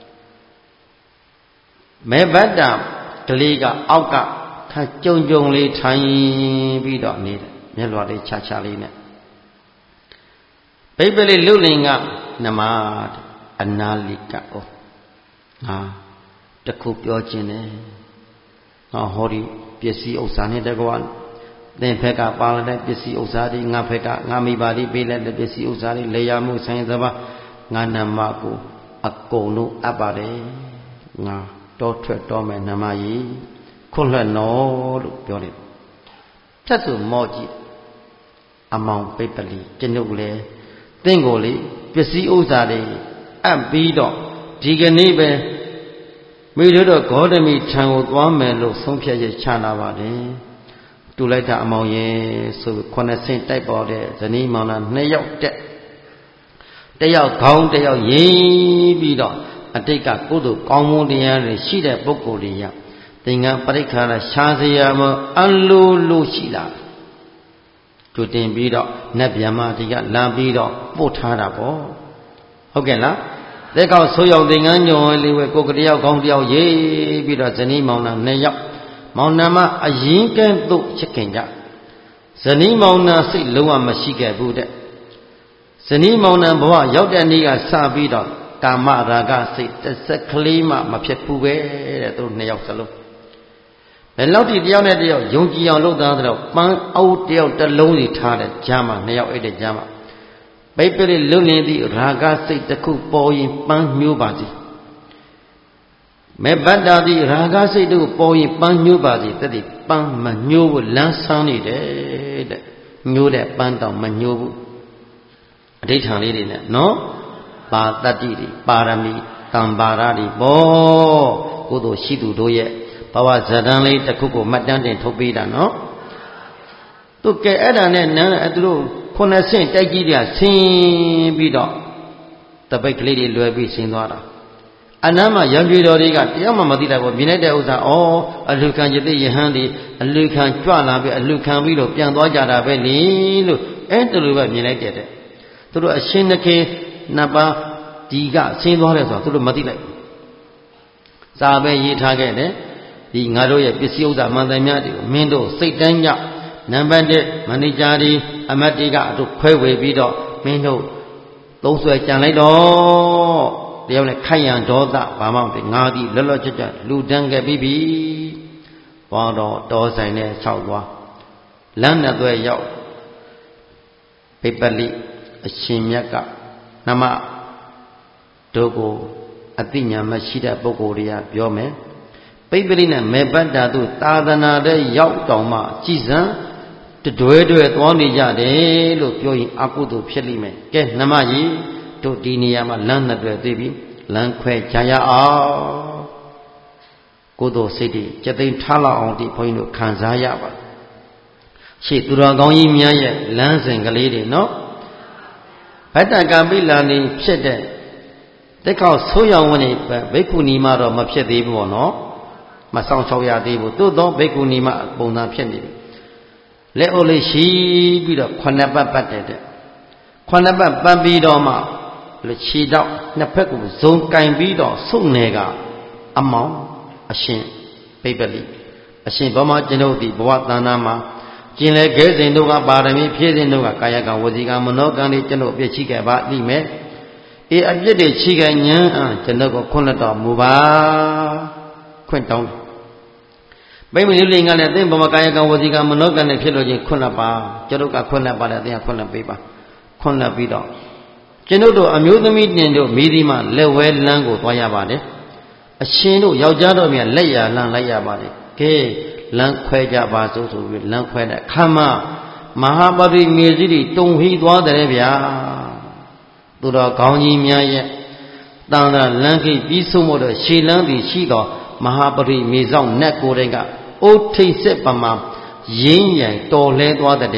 မေဘတ္တကလေးကအောက်ကခါကြုံကြုံလေးထိုင်ပြီးတော့နေတယ်မျက်လွှာလေးချာချာလေးနဲ့ဘိပလိလုလင်ကနမအနာလိကဩဟာတခုပြောခြင်းတယ်ငါဟောဒီပစ္စည်းဥစ္စာနဲ့တကွာသင်ဖက်ကပါလာတဲ့ပစ္စည်းဥစ္စာတွေငါဖက်ကငါမိပါလိပေးလိုက်တဲ့ပစ္စည်းဥစ္စာတွေလေယာမှုဆိုင်သဘာငါနမကိုအကုန်လုံးအပ်ပါတယ်ငါတောထွက်တော်မယ်နမကြီးခွန့်လွှတ်နော်လို့ပြောတယ်ဖြတ်သူမော့ကြည့်အမောင်ပိပလိကျွန်ုပ်လည်းသင်ကိုလေပစ္စည်းဥစ္စာတွေအပ်ပြီးတော့ဒီကနေ့ပဲမိတို့တော့ဂေါတမီထံကိုသွားမယ်လို့ဆုံးဖြတ်ရချလာပါတယ်တူလိုက်တာအမောင်ရဲ့ဆိုခုနှစ်ဆင့်တိုက်ပေါ်တဲ့ဇနီးမောင်နှံနှစ်ယောက်တက်တယောက်ခေါင်းတယောက်ရင်းပြီးတော့အတိတ်ကကုသိုလ်ကောင်းမှုတရားတွေရှိတဲ့ပုဂ္ဂိုလ်တွေကသင်္ကန်းပရိက္ခာရှားစရာမအလိုလိုရှိလာကျွတင်ပြီးတော့နတ်ဗျာမတိကလမ်းပြီးတော့ပို့ထားတာပေါ့ဟုတ်ကဲ့လားသက်ကောက်ဆိုးရောက်သင်္ကန်းညွန်လေးဝဲကိုကတယောက်ခေါင်းတယောက်ရေးပြီးတော့ဇနီးမောင်နှံနှစ်ယောက်မောင်နှံမအရင်ကဲ့သို့ချစ်ခင်ကြဇနီးမောင်နှံစိတ်လုံးဝမရှိခဲ့ဘူးတဲ့ဇနီးမောင်နှံဘဝရောက်တဲ့နေ့ကစပြီးတော့ကာမရာဂစိတ်တစ်စက်ကလေးမှမဖြစ်ဘူးပဲတဲ့သူတို့နှစ်ယောက်စလုံးဘယ်လောက်ဒီတယောက်နဲ့တယောက်ယုံကြည်အောင်လုပ်သားတော့ပန်းအုပ်တယောက်တစ်လုံးစီထားတဲ့ကြားမှာနှစ်ယောက်အဲ့တဲ့ကြားမှာဘိပလိလွတ်နေသည့်ရာဂစိတ်တစ်ခုပေါ်ရင်ပန်းညှိုးပါစီမေဘတ္တာသည့်ရာဂစိတ်တို့ပေါ်ရင်ပန်းညှိုးပါစီတတိပန်းမညှိုးဘူးလမ်းဆန်းနေတယ်တဲ့ညှိုးတဲ့ပန်းတောင်မညှိုးဘူးအဋိဌာန်လေးတွေနဲ့နော်ပါတတ္တိတွေပါရမီတံပါရတွေဘောကုသိုလ်ရှိသူတို့ရဲ့ဘဝဇဒံလေးတစ်ခုကိုမှတ်တမ်းတင်ထုတ်ပေးတာနော်သူကဲအဲ့ဒါနဲ့နန်းသူတို့ခုနှစ်ဆင့်တိုက်ကြီးတွေကဆင်းပြီးတော့တပိတ်ကလေးတွေလွယ်ပြီးဆင်းသွားတာအနမ်းမှာရံပြေတော်တွေကတယောက်မှမသိတာပေါ့မြင်လိုက်တဲ့ဥစ္စာဩအလူခံယတိယဟန်ဒီအလူခံကြွလာပြီးအလူခံပြီးတော့ပြန်သွားကြတာပဲလေလို့အဲ့တူလိုပဲမြင်လိုက်တဲ့သူတို့အရှင်နှခေနှစ်ပါးဒီကဆင်းသွားတယ်ဆိုတော့သူတို့မသိလိုက်စာပဲရေးထားခဲ့တယ်ဒီငါတို့ရဲ့ပစ္စည်းဥစ္စာမှန်တယ်များတွေကိုမင်းတို့စိတ်တန်းကြောင့်နံပါတ်တစ်မန်နေဂျာဒီအမတ်တီကအတို့ခွဲဝေပြီးတော့မင်းတို့သုံးဆွဲကြံလိုက်တော့တယောက်နဲ့ခိုက်ရန်ဒေါသဘာမှမဖြစ်ငါသည်လောလောချွတ်ချွတ်လူတန်းခဲ့ပြီးပြီဘောတော့တောဆိုင်နဲ့၆သွားလမ်းနဲ့သွဲရောက်ဘိပလိအရှင်မြတ်ကနမတို့ကိုအသိဉာဏ်မရှိတဲ့ပုဂ္ဂိုလ်တွေကပြောမယ်ပိပလိနဲ့မေဘတ္တာတို့သာသနာတဲ့ရောက်တော်မှကြည်စံတွဲတွဲသွားနေကြတယ်လို့ပြောရင်အကုသိုလ်ဖြစ်လိမ့်မယ်ကဲနှမကြီးတို့ဒီနေရာမှာလမ်းနှစ်တွဲသိပြီလမ်းခွဲကြရအောင်ကုသိုလ်စိတ်တွေစက်သိမ်းထားလောက်အောင်ဒီဘုန်းကြီးတို့ခံစားရပါရှေ့သူတော်ကောင်းကြီးများရဲ့လမ်းစဉ်ကလေးတွေနော်ဘတ္တကပိလာနေဖြစ်တဲ့တက်ခေါဆိုးရောင်ဝင်နေဘိက္ခုနီမတော့မဖြစ်သေးဘူးပေါ့နော်မဆောင်ချောက်ရသေးဘူးသို့သောဘိက္ခုနီမပုံစံဖြစ်နေပြီလက်အုပ်လေးရှိပြီးတော့ခုနှစ်ပတ်ပတ်တဲ့ခုနှစ်ပတ်ပတ်ပြီးတော့မှလူခြေတော့နှစ်ဖက်ကိုဇုံကင်ပြီးတော့စုပ်နေကအမောင်အရှင်ပိပလိအရှင်ဘောမကျွန်ုပ်ဒီဘဝတဏ္ဍာမှာကျင်လေခဲစဉ်တို့ကပါရမီဖြည့်စဉ်တို့ကကာယကံဝစီကံမနောကံတွေကျွန်ုပ်အပြည့်ရှိခဲ့ပါလိမ့်မယ်အေးအပြည့်တွေရှိခဲ့ညံကျွန်ုပ်ကိုခွင့်လွှတ်တော်မူပါခွင့်တောင်းပိမလိလိငါလည်းသင်ဘဝကာယကံဝစီကံမနောကံနဲ့ဖြစ်လို့ချင်းခွင့်လွှတ်ပါကျွန်ုပ်ကခွင့်လွှတ်ပါလေသင်ကခွင့်လွှတ်ပေးပါခွင့်လွှတ်ပြီးတော့ကျွန်ုပ်တို့အမျိုးသမီးတင်တို့မိဒီမလက်ဝဲလမ်းကိုသွားရပါတယ်အရှင်တို့ယောက်ျားတို့မြတ်လက်ရလမ်းလိုက်ရပါတယ်ကဲလမ်းခွဲကြပါစို့ဆိုပြီးလမ်းခွဲတဲ့ခမမဟာပရိမေဇိတိတုံဟိသွားတယ်ဗျာသူတော်ကောင်းကြီးများရဲ့တန်ត្រလမ်းခိပြီးဆုံးမို့တော့ရှေလန်းသည်ရှိတော်မဟာပရိမေဆောင်နတ်ကိုယ်တိုင်ကအိုးထိတ်စစ်ပမာရင်းရန်တော်လဲသွားတဲ့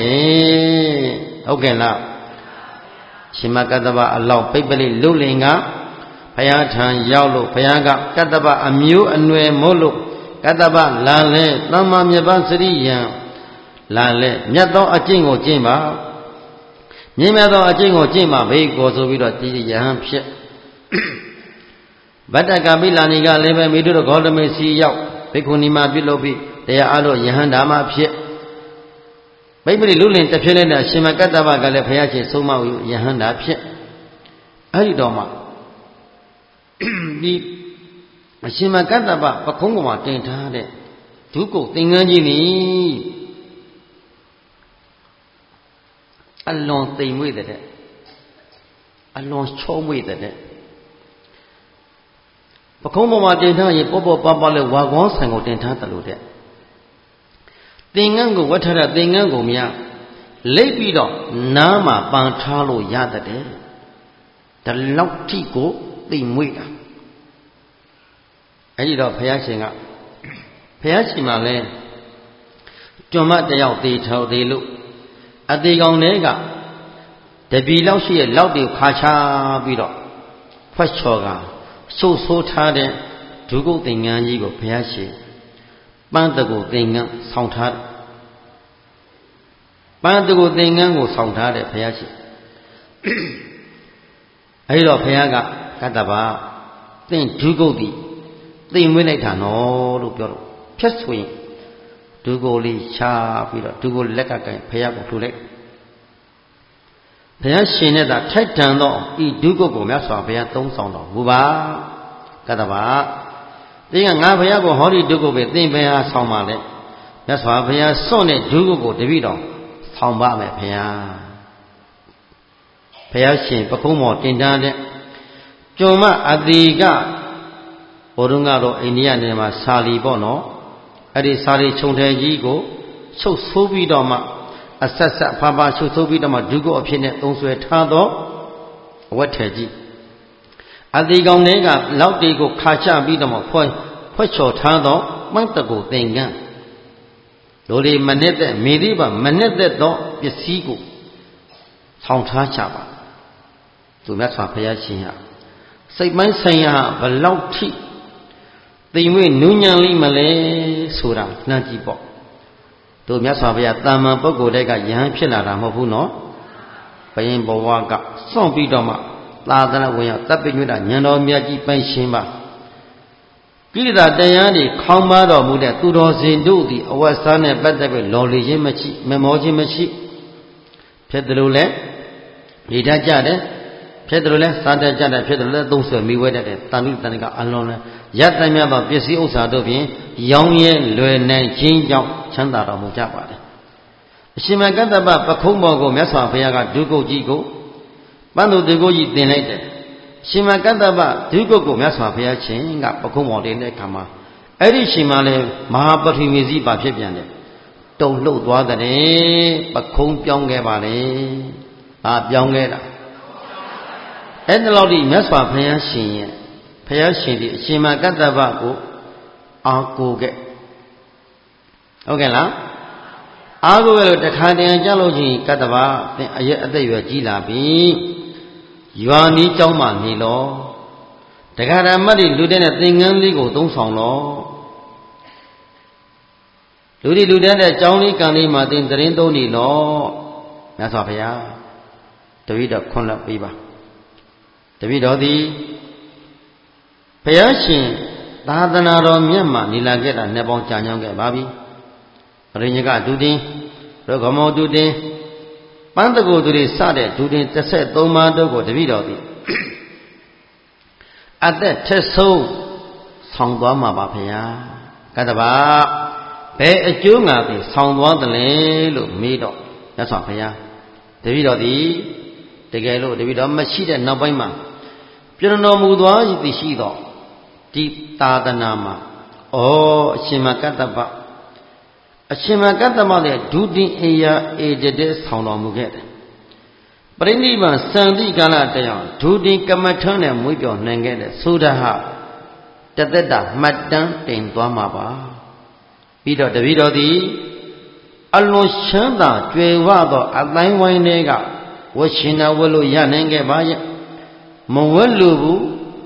ဟုတ်ကဲ့လားရှင်မကတ္တဗအလောက်ပိပလိလုလင်ကဘုရားထံရောက်လို့ဘုရားကကတ္တပအမျိုးအနွယ်မို့လို့ကတ္တပလာလဲသမ္မာမြတ်ပစရိယံလာလဲမြတ်သောအကျင့်ကိုကျင့်ပါမြင့်မြတ်သောအကျင့်ကိုကျင့်ပါဘေးကိုဆိုပြီးတော့ဒီယဟန်ဖြစ်ဗတ္တကပိလာနီကလည်းပဲမိတို့ဂေါတမေစီရောက်ဘိက္ခုနီမှာပြုလုပ်ပြီးတရားအားလို့ယဟန်ဓမ္မဖြစ်ဗိပ္ပိလူလင်တစ်ဖြစ်လိုက်တဲ့အရှင်မကတ္တဗကလည်းဘုရားရှင်ဆုံးမဝယဟန်ဓာဖြစ်အဲ့ဒီတော့မှဒီအရှင်မကတ္တဗပခုံးပေါ်မှာတင်ထားတဲ့ဒုက္ခသင်္ကန်းကြီးနီအလွန်သိမ်မွေ့တဲ့အလွန်ချုံးမွေ့တဲ့ပခုံးပေါ်မှာတင်ထားရင်ပေါ့ပေါ့ပါပါလဲဝါကောင်းဆံကိုတင်ထားတယ်လို့တဲ့သင်္ကန်းကိုဝတ်ထားတဲ့သင်္ကန်းကိုမြလိပ်ပြီးတော့နားမှာပန်ထားလို့ရတဲ့ဒါလောက်ထိကိုသိမ်မွေ့တာအဲ့ဒီတော့ဘုရားရှင်ကဘုရားရှင်မှလည်းကျွမ်းမတယောက်သေးထောက်သေးလို့အသေးကောင်တွေကတပီလောက်ရှိရဲ့လောက်တွေခါချပြီးတော့ဖွက်ချော်ကဆိုးဆိုးထားတဲ့ဒုက္ခသင်္ကန်းကြီးကိုဘုရားရှင်ပန်းတကူသင်္ကန်းဆောင်းထားပန်းတကူသင်္ကန်းကိုဆောင်းထားတဲ့ဘုရားရှင်အဲဒီတော့ဘုရားကကတ္တဗသင်ဒုက္ခတိသိမ့်မွေးလိုက်တာနော်လို့ပြောတော့ဖြတ်ဆိုရင်ဒုက္ခလေးချပြီးတော့ဒုက္ခလက်ကကိုင်ဘုရားကိုလှူလိုက်ဘုရားရှင်နဲ့သာထိုက်တန်သောဤဒုက္ခကိုမြတ်စွာဘုရားသုံးဆောင်တော်မူပါကတ္တဗသင်ကငါဘုရားကိုဟောဒီဒုက္ခပဲသင်ဘယ်ဟာဆောင်ပါလဲမြတ်စွာဘုရားစွန့်တဲ့ဒုက္ခကိုတပည့်တော်ဆောင်ပါမယ်ဘုရားဘုရားရှင်ပခုံးမော်တင်ထားတဲ့ကျွမ်းမအတိကဘုရုံကတော့အိန္ဒိယနယ်မှာစာလီပေါ့နော်အဲ့ဒီစာလီခြုံထဲကြီးကိုချုပ်ဆိုးပြီးတော့မှအဆက်ဆက်ဖာဖာချုပ်ဆိုးပြီးတော့မှဒုက္ခအဖြစ်နဲ့သုံးဆွဲထားသောအဝတ်ထည်ကြီးအတိကောင်တွေကလောက်တေကိုခါချပြီးတော့မှဖွက်ဖွက်ချော်ထားသောမတ်တကူသင်္ကန်းတို့ဒီမနစ်တဲ့မိသည့်ပါမနစ်တဲ့သောပစ္စည်းကိုဆောင်ထားကြပါသူမြတ်စွာဘုရားရှင်ဟာစိတ်ပိုင်းဆိုင်ရာဘလောက်ထိသိမ်မွေ့နူးညံ့လိမ့်မလဲဆိုတာနှမ်းကြည့်ပေါ့တို့မြတ်စွာဘုရားတာမန်ပုဂ္ဂိုလ်တွေကယဟန်ဖြစ်လာတာမဟုတ်ဘူးနော်ဘယင်ဘဝကစွန့်ပြီးတော့မှသာသနာဝင်ရောက်တပ်ပိညွတ်တာဉာဏ်တော်မြတ်ကြီးပိုင်ရှင်ပါကိလေသာတရားတွေခေါင်းပါတော်မူတဲ့သူတော်စင်တို့သည်အဝတ်စားနဲ့ပတ်သက်ပြီးလော်လီခြင်းမရှိမမောခြင်းမရှိဖြစ်တယ်လို့လဲနေတတ်ကြတယ်ဖြစ်တယ်လို့လဲစားတတ်ကြတယ်ဖြစ်တယ်လို့လဲသုံးဆွဲမိဝဲတတ်တယ်တန်တုတန်ကအလွန်လဲရတ္တမြတ်သောပစ္စည်းဥစ္စာတို့ဖြင့်ရောင်းရဲလွယ်နိုင်ခြင်းကြောင့်ချမ်းသာတော်မူကြပါတယ်အရှင်မကတ္တပပခုံးဘော်ကိုမြတ်စွာဘုရားကဒုက္ခကြီးကိုပန်းသူဒုက္ခကြီးသင်လိုက်တယ်ရှင်မကတ္တပဒုက္ခကိုမြတ်စွာဘုရားရှင်ကပခုံးဘော်တင်တဲ့အခါမှာအဲ့ဒီရှင်မလည်းမဟာပထဝီစီပါဖြစ်ပြန်တယ်တုံလှုပ်သွားတဲ့ပခုံးပြောင်းခဲ့ပါလေဟာပြောင်းခဲ့တာအဲ့ဒီလောက်ဒီမြတ်စွာဘုရားရှင်ရဲ့ဘုရားရှင်ဒီအရှင်မကတ္တဗကိုအာကိုခဲ့ဟုတ်ကဲ့လားအာကိုခဲ့လို့တခါတည်းကြောက်လို့ချင်းကတ္တဗသင်အရက်အသက်ရွယ်ကြီးလာပြီရွာနီးเจ้าမှနေလောတခါတည်းမတ်ဒီလူတဲ့နဲ့သင်္ကန်းလေးကိုသုံးဆောင်လောလူဒီလူတဲ့နဲ့เจ้าလေးကံလေးမှာသင်သတင်းသုံးနေလောမြတ်စွာဘုရားတပည့်တော်ခွန်းလက်ပေးပါတပည့်တော်သည်ဘုရားရှင်သာသနာတော်မြတ်မှာနေလာခဲ့တာနှစ်ပေါင်းကြာညောင်းခဲ့ပါပြီပရိညကဒုတင်ရောဂမောဒုတင်ပန်းတကူသူတွေစတဲ့ဒုတင်တစ်ဆက်သုံးပါးတို့ကိုတပည့်တော်သည်အသက်ထက်ဆုံးဆောင်သွားမှာပါဘုရားကတ္တဗဘယ်အကျိုးငါသည်ဆောင်သွားသလဲလို့မေးတော့မြတ်စွာဘုရားတပည့်တော်သည်တကယ်လို့တပည့်တော်မရှိတဲ့နောက်ပိုင်းမှာပြဏတော်မူသွားသည်ရှိတော့ဒီသာသနာမှာဩအရှင်မကတ္တပအရှင်မကတ္တပရဲ့ဒုတိယရာအေတတဲ့ဆောင်တော်မူခဲ့တယ်ပရိနိဗ္ဗာန်စံတိကာလတရားဒုတိကမ္မထံနဲ့မွေးပြော်နိုင်ခဲ့တဲ့သုဒ္ဓဟတသက်တာမှတ်တမ်းတင်သွားမှာပါပြီးတော့တပည့်တော်သည်အလွန်ချမ်းသာကြွယ်ဝသောအတိုင်းဝိုင်းတွေကဝရှင်နာဝတ်လို့ရနိုင်ခဲ့ပါရဲ့မဝတ်လို့ဘူး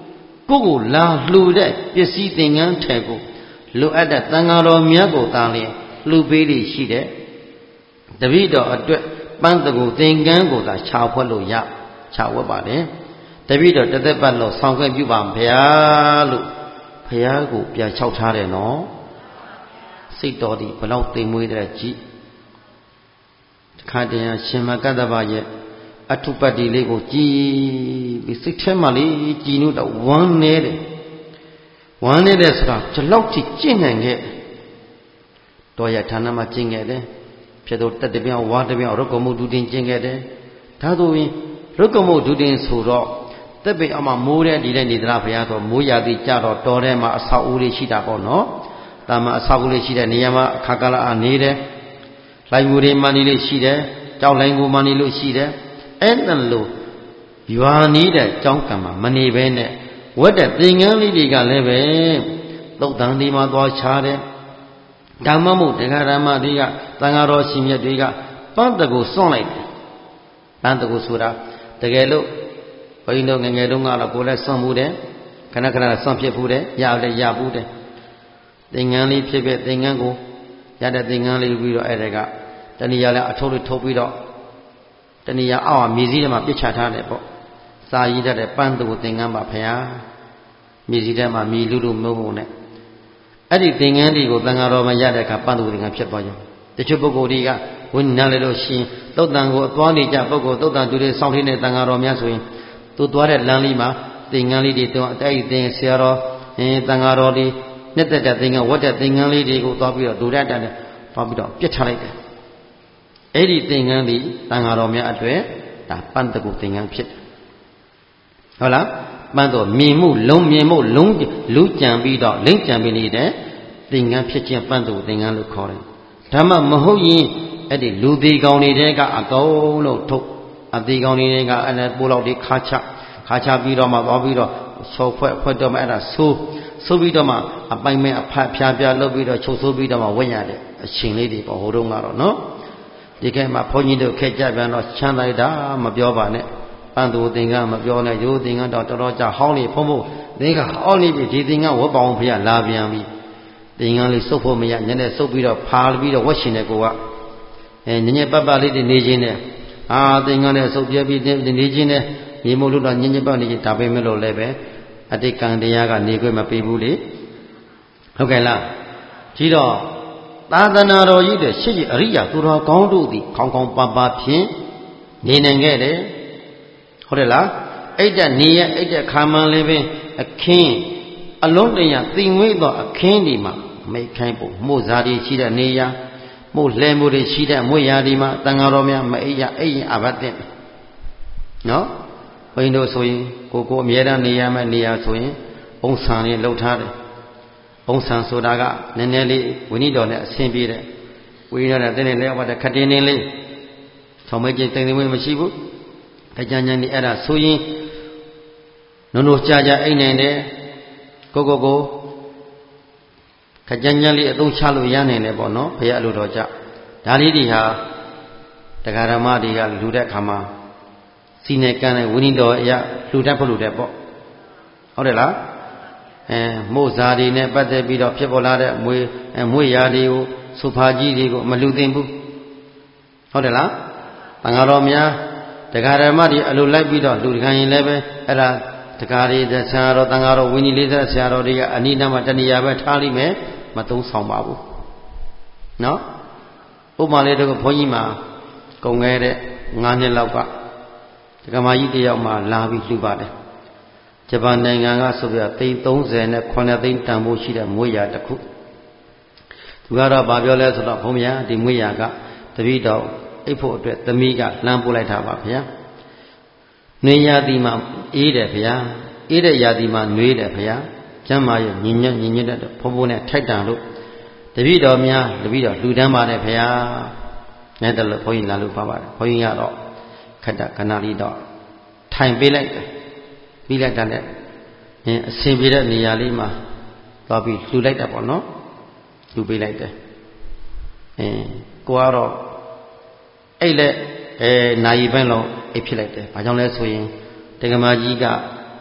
ကိုကိုလာလှူတဲ့ပစ္စည်းသင်္ကန်းထဲကိုလိုအပ်တဲ့တန်ဃာတော်မြတ်ကိုတားလျင်လှူပေးလိရှိတဲ့တပည့်တော်အတွက်ပန်းတကူသင်္ကန်းကိုသာခြာဖွက်လို့ရခြာဝတ်ပါတယ်တပည့်တော်တစ်သက်ပတ်လို့ဆောင်ခွင့်ပြုပါဗျာလို့ဘုရားကိုပြန်လျှောက်ထားတယ်နော်စိတ်တော်ဒီဘလောက်သိမ်မွေးတဲ့ကြည့်တခါတည်းရှင်မကတ္တဗရဲ့အထုပတ္တိလေးကိုကြည်ပြီးစိတ်ထဲမှာလေးကြည်လို့တော့ဝမ်းနေတယ်ဝမ်းနေတဲ့ဆိုတာဒီလောက်ထိကျင့်နိုင်ခဲ့တော်ရဌာနမှာကျင့်ခဲ့တယ်ဖြစ်တော့တက်တပြောင်းဝါတပြောင်းရုပ်ကမှုဒုတင်ကျင့်ခဲ့တယ်ဒါဆိုရင်ရုပ်ကမှုဒုတင်ဆိုတော့တက်ပိအမမိုးတဲ့ဒီတဲ့နေသလားဘုရားဆိုမိုးရာသီကြတော့တော်ထဲမှာအဆောက်အဦလေးရှိတာပေါ့နော်တာမအဆောက်အဦလေးရှိတဲ့နေရာမှာအခါကာလအနေတယ်လိုင်ငူတွေမှနေလို့ရှိတယ်ကြောက်လိုင်ငူမှနေလို့ရှိတယ်အဲ့ဒါလို့ရွာနီးတဲ့ကြောင်းကံမှာမနေဘဲနဲ့ဝတ်တဲ့သင်္ကန်းလေးတွေကလည်းပဲသုတ်တန်ဒီမှာသွားချတယ်ဓမ္မမို့တရားဓမ္မတွေကသံဃာတော်ရှင်မြတ်တွေကပန်းတကူစွန့်လိုက်တယ်ပန်းတကူဆိုတာတကယ်လို့ဘုန်းကြီးတို့ငငယ်တုန်းကတော့ကိုယ်လည်းစွန့်မှုတယ်ခဏခဏစွန့်ဖြစ်မှုတယ်ရလည်းရမှုတယ်သင်္ကန်းလေးဖြစ်ဖြစ်သင်္ကန်းကိုရတဲ့သင်္ကန်းလေးပြီးတော့အဲ့ဒါကတဏှာလည်းအထုပ်လေးထုတ်ပြီးတော့တဏှာအောက်မြေစည်းထဲမှာပြစ်ချထားတယ်ပေါ့စာရည်တတ်တဲ့ပန်းတကူသင်္ကန်းပါဖရာမြေစည်းထဲမှာမြေလူလူမုံမုံနဲ့အဲ့ဒီသင်္ကန်းတွေကိုသံဃာတော်မှာရတဲ့အခါပန်းတကူသင်္ကန်းဖြစ်သွားကြတချို့ပုဂ္ဂိုလ်တွေကဝိညာဉ်လည်းလို့ရှင်သုတ်တန်ကိုအသွားနေကြပုဂ္ဂိုလ်သုတ်တန်သူတွေစောင့်ထိနေတဲ့သံဃာတော်များဆိုရင်သူသွားတဲ့လမ်းလေးမှာသင်္ကန်းလေးတွေတော့အဲ့ဒီသင်ဆရာတော်အင်းသံဃာတော်တွေနှစ်သက်တဲ့သင်္ကန်းဝတ်တဲ့သင်္ကန်းလေးတွေကိုသွားပြီးတော့ဒုရတတ်တယ်သွားပြီးတော့ပြစ်ထားလိုက်တယ်အဲ့ဒီသင်္ကန်းဒီသံဃာတော်များအတွက်ဒါပန်းတကူသင်္ကန်းဖြစ်ဟုတ်လားပန်းတော့မြင်မှုလုံးမြင်မှုလုံးလူကြံပြီးတော့လိမ့်ကြံပြီးနေတဲ့သင်္ကန်းဖြစ်ခြင်းပန်းတကူသင်္ကန်းလို့ခေါ်တယ်ဒါမှမဟုတ်ရင်အဲ့ဒီလူသေးကောင်တွေတဲကအကုန်လုံးထုတ်အသေးကောင်တွေတဲကအဲ့ဒါပိုးလောက်တွေခါချခါချပြီးတော့မှသွားပြီးတော့ဆောဖွဲ့ဖွဲ့တော့မှအဲ့ဒါဆိုးဆိုးပြီးတော့မှအပိုင်မဲ့အဖတ်ဖျားဖျားလုပ်ပြီးတော့ချုပ်ဆိုးပြီးတော့မှဝင့်ရတဲ့အရှင်လေးတွေပေါ့ဟိုတုန်းကတော့နော်ဒီကဲမှာဘုန်းကြီးတို့ခက်ကြပြန်တော့ချမ်းသာတာမပြောပါနဲ့ပန်းသူသင်္ကန်းမပြောနဲ့ရိုးသင်္ကန်းတော့တော်တော်ကြာဟောင်းနေဖုံးဖို့သင်္ကန်းဟောင်းနေပြီဒီသင်္ကန်းဝတ်ပေါင်းဖရလာပြန်ပြီသင်္ကန်းလေးစုပ်ဖို့မရညနေစုပ်ပြီးတော့ဖာပြီးတော့ဝတ်ရှင်တဲ့ကိုကအဲညညပတ်ပတ်လေးတွေနေခြင်းနဲ့အာသင်္ကန်းနဲ့စုပ်ပြပြီးနေခြင်းနဲ့ရေမို့လို့တော့ညညပတ်နေခြင်းဒါပေမဲ့လို့လည်းပဲအတိတ်ကံတရားကနေခွင့်မပေးဘူးလေဟုတ်ကဲ့လားကြီးတော့သာသနာတော်ကြီးတဲ့ရှစ်ကြီးအရိယာသူတော်ကောင်းတို့သည်ခေါင်းခေါင်းပါပါဖြင့်နေနိုင်ခဲ့တယ်ဟုတ်တယ်လားအဲ့တဲ့နေရအဲ့တဲ့ခါမှန်လေးပင်အခင်းအလုံးတရာသိငွေ့သောအခင်းဒီမှာမိတ်ခိုင်းဖို့မို့ဇာတိရှိတဲ့နေရာမို့လှဲမှုတွေရှိတဲ့မွေရာဒီမှာတန်ဃာတော်များမအိပ်ရအိပ်ရင်အဘတ်တဲ့နော်ဘုန်းကြီးတို့ဆိုရင်ကိုကိုအမြဲတမ်းနေရမယ့်နေရာဆိုရင်ပုံစံလေးလှုပ်ထားတယ်ပုံစံဆိုတာကနည်းနည်းလေးဝိနည်းတော်နဲ့အဆင်ပြေတယ်ဝိနည်းတော်နဲ့တင်းနေလဲဟောတဲ့ခတင်းနေလေးဆောင်းမကျင်းတိမ်တိမ်ဝင်မရှိဘူးအကြံဉာဏ်นี่အဲ့ဒါဆိုရင်နုံနုံကြာကြာအိမ်နိုင်တယ်ကိုကိုကိုခကြံဉာဏ်လေးအသုံးချလို့ရနိုင်တယ်ပေါ့နော်ဘုရားအလိုတော်ကြဒါလေးတွေဟာတရားဓမ္မတွေကလူတဲ့အခါမှာစီနေကန်းတဲ့ဝိနည်းတော်အရာလူတတ်ဖို့လူတဲ့ပေါ့ဟုတ်တယ်လားအဲမို့ဇာတွေနဲ့ပတ်သက်ပြီးတော့ဖြစ်ပေါ်လာတဲ့မွေမွေရာတွေကိုစူဖာကြီးတွေကိုမလူသိမ့်ဘူးဟုတ်တယ်လားတန်ဃာတော်များတရားဓမ္မတွေအလိုလိုက်ပြီးတော့လူတခံရင်လည်းပဲအဲ့ဒါတရားတွေဆရာတော်တန်ဃာတော်ဝိနည်းလေးဆရာတော်တွေကအနိနာမှာတဏှာပဲထားလိမ့်မယ်မသုံးဆောင်ပါဘူးနော်ဥပမာလေးတော့ဘုန်းကြီးမှာကုံခဲ့တဲ့ငါးနှစ်လောက်ကဒကမာကြီးတယောက်မှလာပြီးလှူပါတယ်ဂျပန်နိုင်ငံကဆိုပြသိန်းသုံးဆယ်နဲ့ခုနှစ်သိန်းတန်ဖိုးရှိတဲ့မွေးရာတစ်ခုသူကတော့ဗာပြောလဲဆိုတော့ဘုန်းကြီးဒီမွေးရာကတပည့်တော်အိပ်ဖို့အတွက်သမီးကလှမ်းပို့လိုက်တာပါဗျာနှွေရာသီမှာအေးတယ်ဗျာအေးတဲ့ရာသီမှာနှွေးတယ်ဗျာကျမ်းမာရဲ့ညင်ညက်ညင်ညက်တဲ့ဘုံဘုံနဲ့ထိုက်တန်လို့တပည့်တော်များတပည့်တော်လှူဒန်းပါတယ်ဗျာနဲ့တလို့ဘုန်းကြီးလာလို့ပါပါတယ်ဘုန်းကြီးကတော့ခက်တာခဏလေးတော့ထိုင်ပေးလိုက်တယ်ပြီးလိုက်တာနဲ့အင်းအဆင်ပြေတဲ့နေရာလေးမှာသွားပြီးလှူလိုက်တာပေါ့နော်လှူပေးလိုက်တယ်အင်းကိုကတော့အဲ့လက်အဲနာယီပန်းလုံးအိပ်ဖြစ်လိုက်တယ်ဘာကြောင့်လဲဆိုရင်တက္ကမကြီးက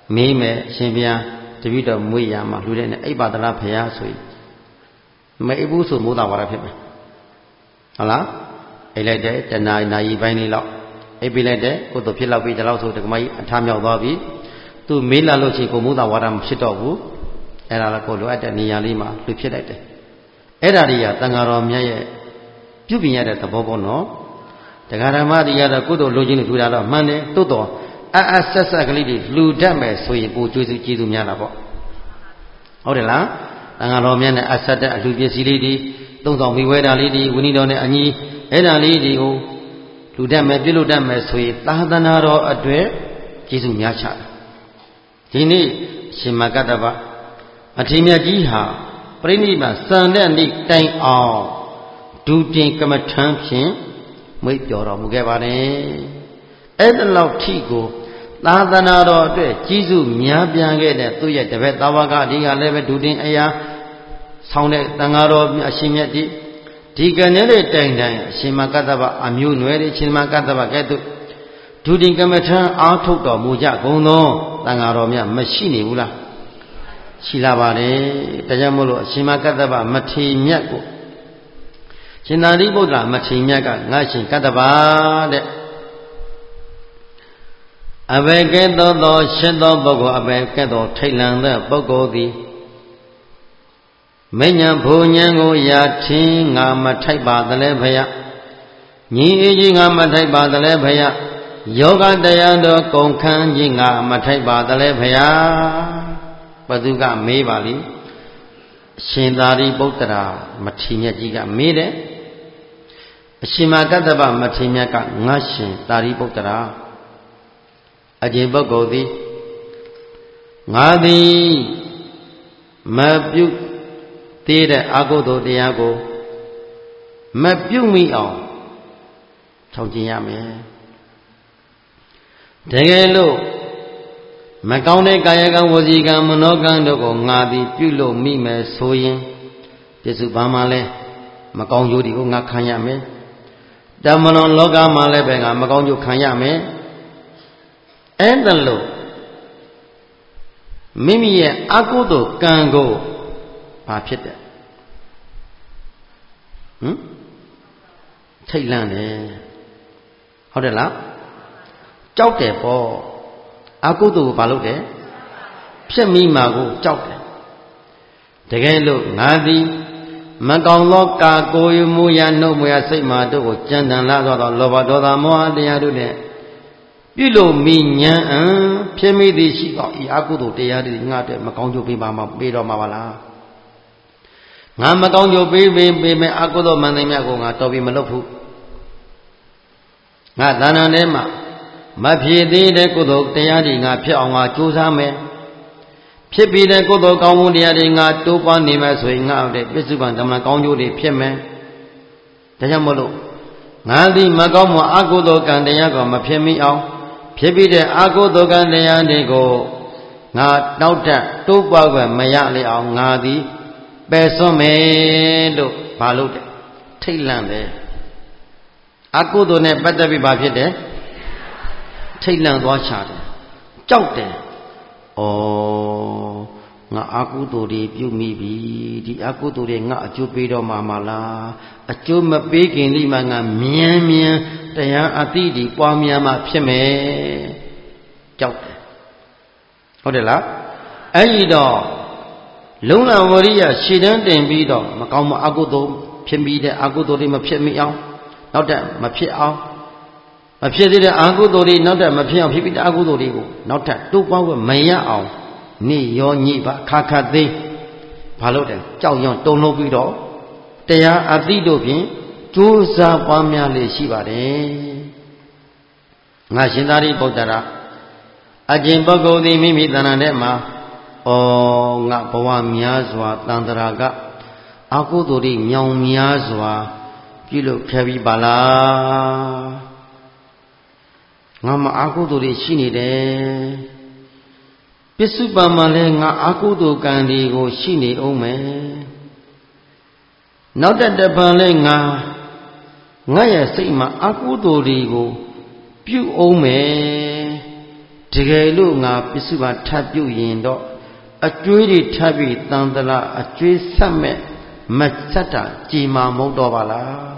မေးမယ်အရှင်ဘုရားတပည့်တော်မွေးရမှာလူတဲ့နဲ့အိပ်ပါဒလားဖရာဆိုရင်မအိပ်ဘူးဆိုမိုးတာဝါဒဖြစ်မယ်ဟုတ်လားအိပ်လိုက်တဲ့တဏှာနာယီပိုင်းလေးလောက်အိပ်ပြီးလိုက်တဲ့ကိုယ်တို့ဖြစ်လောက်ပြီးဒီလောက်ဆိုတက္ကမကြီးအထားမြောက်သွားပြီသူမေးလာလို့ရှိရင်ကိုမိုးတာဝါဒမဖြစ်တော့ဘူးအဲ့ဒါလည်းကိုလိုအပ်တဲ့နေရာလေးမှာလူဖြစ်လိုက်တယ်အဲ့ဒါတွေကတန်ဃာတော်မြတ်ရဲ့ပြုပြင်ရတဲ့သဘောပေါ့နော်တရားဓမ္မတွေကတော့ကိုယ်တို့လိုချင်လို့ထူတာတော့မှန်တယ်တိုးတော်အအဆက်ဆက်ကလေးတွေလှူတတ်မယ်ဆိုရင်ပိုကျွေးစုကျေးဇူးများတာပေါ့ဟုတ်တယ်လားတန်ဃာတော်မြတ်နဲ့အဆက်တဲ့အလှူပစ္စည်းလေးတွေသုံးဆောင်မိဝဲတာလေးတွေဝိနည်းတော်နဲ့အညီအဲ့ဒါလေးတွေကိုလှူတတ်မယ်ပြုလုပ်တတ်မယ်ဆိုရင်သာသနာတော်အတွက်ကျေးဇူးများချတယ်ဒီနေ့ရှင်မကတ္တဗအထင်မြတ်ကြီးဟာပြိဋိဘစံတဲ့နေ့တိုင်အောင်ဒုတင်ကမ္မထံဖြင့်မိတ်ပြောတော်မူခဲ့ပါတယ်အဲ့ဒါလောက်ထိကိုသာသနာတော်အတွက်ကြီးစုများပြားခဲ့တဲ့သူ့ရဲ့တပည့်သာဝကဒီကလည်းပဲဒုတင်အရာဆောင်းတဲ့တန်ဃာတော်အရှင်မြတ်ဒီဒီကနေ့လေးတိုင်တိုင်အရှင်မကတ္တဗအမျိုးနွယ်တွေရှင်မကတ္တဗကဲ့သို့ဒုတင်ကမ္မထံအားထုတ်တော်မူကြကုန်သောတန်ဃာတော်များမရှိနေဘူးလားရှိလာပါတယ်ဒါကြောင့်မို့လို့အရှင်မကတ္တဗမထေရမြတ်ကိုရှင်သာရိပုတ္တရာမထေရမြတ်ကငါရှင်ကတ္တဗတဲ့အဘယ်ကဲ့သို့သောရှင်းသောပုဂ္ဂိုလ်အဘယ်ကဲ့သို့ထိတ်လန့်သောပုဂ္ဂိုလ်သည်မဉ္ဇဉ်ဘုံဉဏ်ကိုရာထင်းငါမထိုက်ပါသလဲဖယညီအေးကြီးငါမထိုက်ပါသလဲဖယယောဂတရားတော်ကုန်ခန်းကြီးငါမထိုက်ပါသလဲဖယဘသူကမေးပါလိရှင်သာရိပုတ္တရာမထေရမြတ်ကြီးကမေးတယ်အရှင်မကတ္တဗမထေရမြတ်ကငါရှင်သာရိပုတ္တရာအကျင့်ပုဂ္ဂိုလ်သည်ငါသည်မပြုသေးတဲ့အကုသိုလ်တရားကိုမပြုမိအောင်ထောင်ကျင်ရမယ်တကယ်လို့မကောင်းတဲ့ကာယကံဝစီကံမနောကံတို့ကိုငါသည်ပြုလို့မိမယ်ဆိုရင်ပြစ္စုဘာမှလဲမကောင်းကျိုးတွေကိုငါခံရမယ်တမလွန်လောကမှာလည်းပဲငါမကောင်းကျိုးခံရမယ်အဲ့ဒါလို့မိမိရဲ့အကုသိုလ်ကံကိုဘာဖြစ်တယ်ဟမ်ထိတ်လန့်တယ်ဟုတ်တယ်လားကြောက်တယ်ပေါ့အကုသိုလ်ကိုဘာလုပ်တယ်ဖြစ်မိမှာကိုကြောက်တယ်တကယ်လို့ငါသည်မကောင်းသောကာကိုယ်မူရနှုတ်မူရစိတ်မာတို့ကိုကြံတန်လာသောလောဘဒေါသမောဟတရားတို့နဲ့ပြုလို့မိညာအံဖြစ်မိသည်ရှိသောဤအကုသိုလ်တရားတွေငါတဲ့မကောင်းကျိုးပေးပါမှာပေးတော့မှာပါလားငါမကောင်းကျိုးပေးပေးပေးမယ်အကုသိုလ်မှန်တယ်မြတ်ကိုငါတော်ပြီးမလုပ်ဘူးငါသာနာထဲမှာမဖြစ်သေးတဲ့ကုသိုလ်တရားတွေငါဖြစ်အောင်ငါကြိုးစားမယ်ဖြစ်ပြီးတဲ့ကုသိုလ်ကောင်းမှုတရားတွေငါတိုးပွားနေမယ်ဆိုရင်ငါတဲ့ပြစ္စုပန်ဓမ္မကောင်းကျိုးတွေဖြစ်မယ်ဒါကြောင့်မို့လို့ငါသည်မကောင်းမှုအကုသိုလ်ကံတရားကိုမဖြစ်မိအောင်ဖြစ်ပြီးတဲ့အကုသိုလ်ကံတရားတွေကိုငါတောက်တတိုးပွားပဲမရလေအောင်ငါသည်ပယ်စွန့်မယ်လို့ဘာလို့တဲ့ထိတ်လန့်တယ်အကုသိုလ်နဲ့ပတ်သက်ပြီးဘာဖြစ်တယ်ထိတ်လန့်သွားချတယ်ကြောက်တယ်ဩငါအကုသိုလ်တွေပြုမိပြီဒီအကုသိုလ်တွေငါအကျိုးပေးတော့မှာမလားအကျိုးမပေးခင်လိမှငါမြန်မြန်တရားအသိဒီပွားများမှဖြစ်မယ်ကြောက်တယ်ဟုတ်တယ်လားအဲ့ဒီတော့လုံလဝရိယရှည်တန်းတင်ပြီးတော့မကောင်းမအကုသိုလ်ဖြစ်ပြီးတဲ့အကုသိုလ်တွေမဖြစ်မိအောင်နောက်တက်မဖြစ်အောင်မဖြစ်သေးတဲ့အကုသိုလ်တွေနောက်တက်မဖြစ်အောင်ဖြစ်ပြီးတဲ့အကုသိုလ်တွေကိုနောက်တက်တိုးပွားဖို့မရအောင်နေရောညိပါခါခါသိဘာလို့လဲကြောက်ရွံ့တုန်လှုပ်ပြီးတော့တရားအသိတို့ဖြင့်ကြိုးစားပွားများလေရှိပါတယ်ငါရှင်သာရိပုတ္တရာအကျင့်ပုဂ္ဂိုလ်သည်မိမိတဏ္ဍာထဲမှာဩငါဘဝများစွာတန်တရာကအကုသိုလ်တွေညောင်များစွာပြုလုပ်ခဲ့ပြီးပါလားငါမအကုသိုလ်တွေရှိနေတယ်ပစ္စုပန်မှာလည်းငါအကုသိုလ်ကံတွေကိုရှိနေအောင်မယ်နောက်တစ်တပံလည်းငါငါရဲ့စိတ်မှာအကုသိုလ်တွေကိုပြုအောင်မယ်တကယ်လို့ငါပစ္စုပန်ထပ်ပြုတ်ရင်တော့အကျွေးတွေထပ်ပြီးတန်တရာအကျွေးဆက်မဲ့မဆက်တာကြည်မာမဟုတ်တော့ပါလား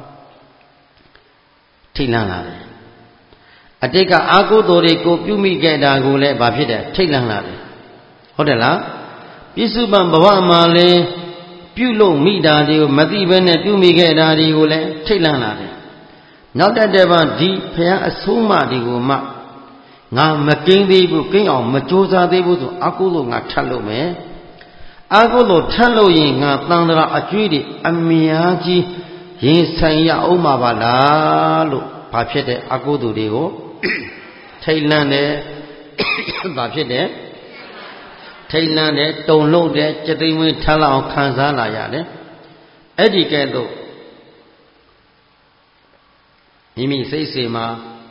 ထိတ်လန့်လာတယ်အတိတ်ကအာကုသိုလ်တွေကိုပြုမိခဲ့တာကိုလည်းဘာဖြစ်တယ်ထိတ်လန့်လာတယ်ဟုတ်တယ်လားပစ္စုပန်ဘဝမှာလည်းပြုလို့မိတာတွေကိုမသိဘဲနဲ့ပြုမိခဲ့တာတွေကိုလည်းထိတ်လန့်လာတယ်နောက်တစ်တဲ့ဘာဒီဖျားအဆုံးအမတွေကိုမှငါမကင်းသေးဘူးကင်းအောင်မကြိုးစားသေးဘူးဆိုအကုသိုလ်ငါထပ်လို့မယ်အကုသိုလ်ထပ်လို့ရင်ငါတန်တရာအကျွေးတွေအများကြီးရင်ဆိုင်ရအောင်မှာပါလားလို့ဘာဖြစ်တဲ့အကုသိုလ်တွေကိုထိတ်လန့်တယ်ဘာဖြစ်တယ်ထိတ်လန့်တယ်တုန်လှုပ်တယ်ကြတိမ်ဝင်ထလောက်အောင်ခံစားလာရတယ်အဲ့ဒီကဲ့သို့မိမိစိတ်စေမှာ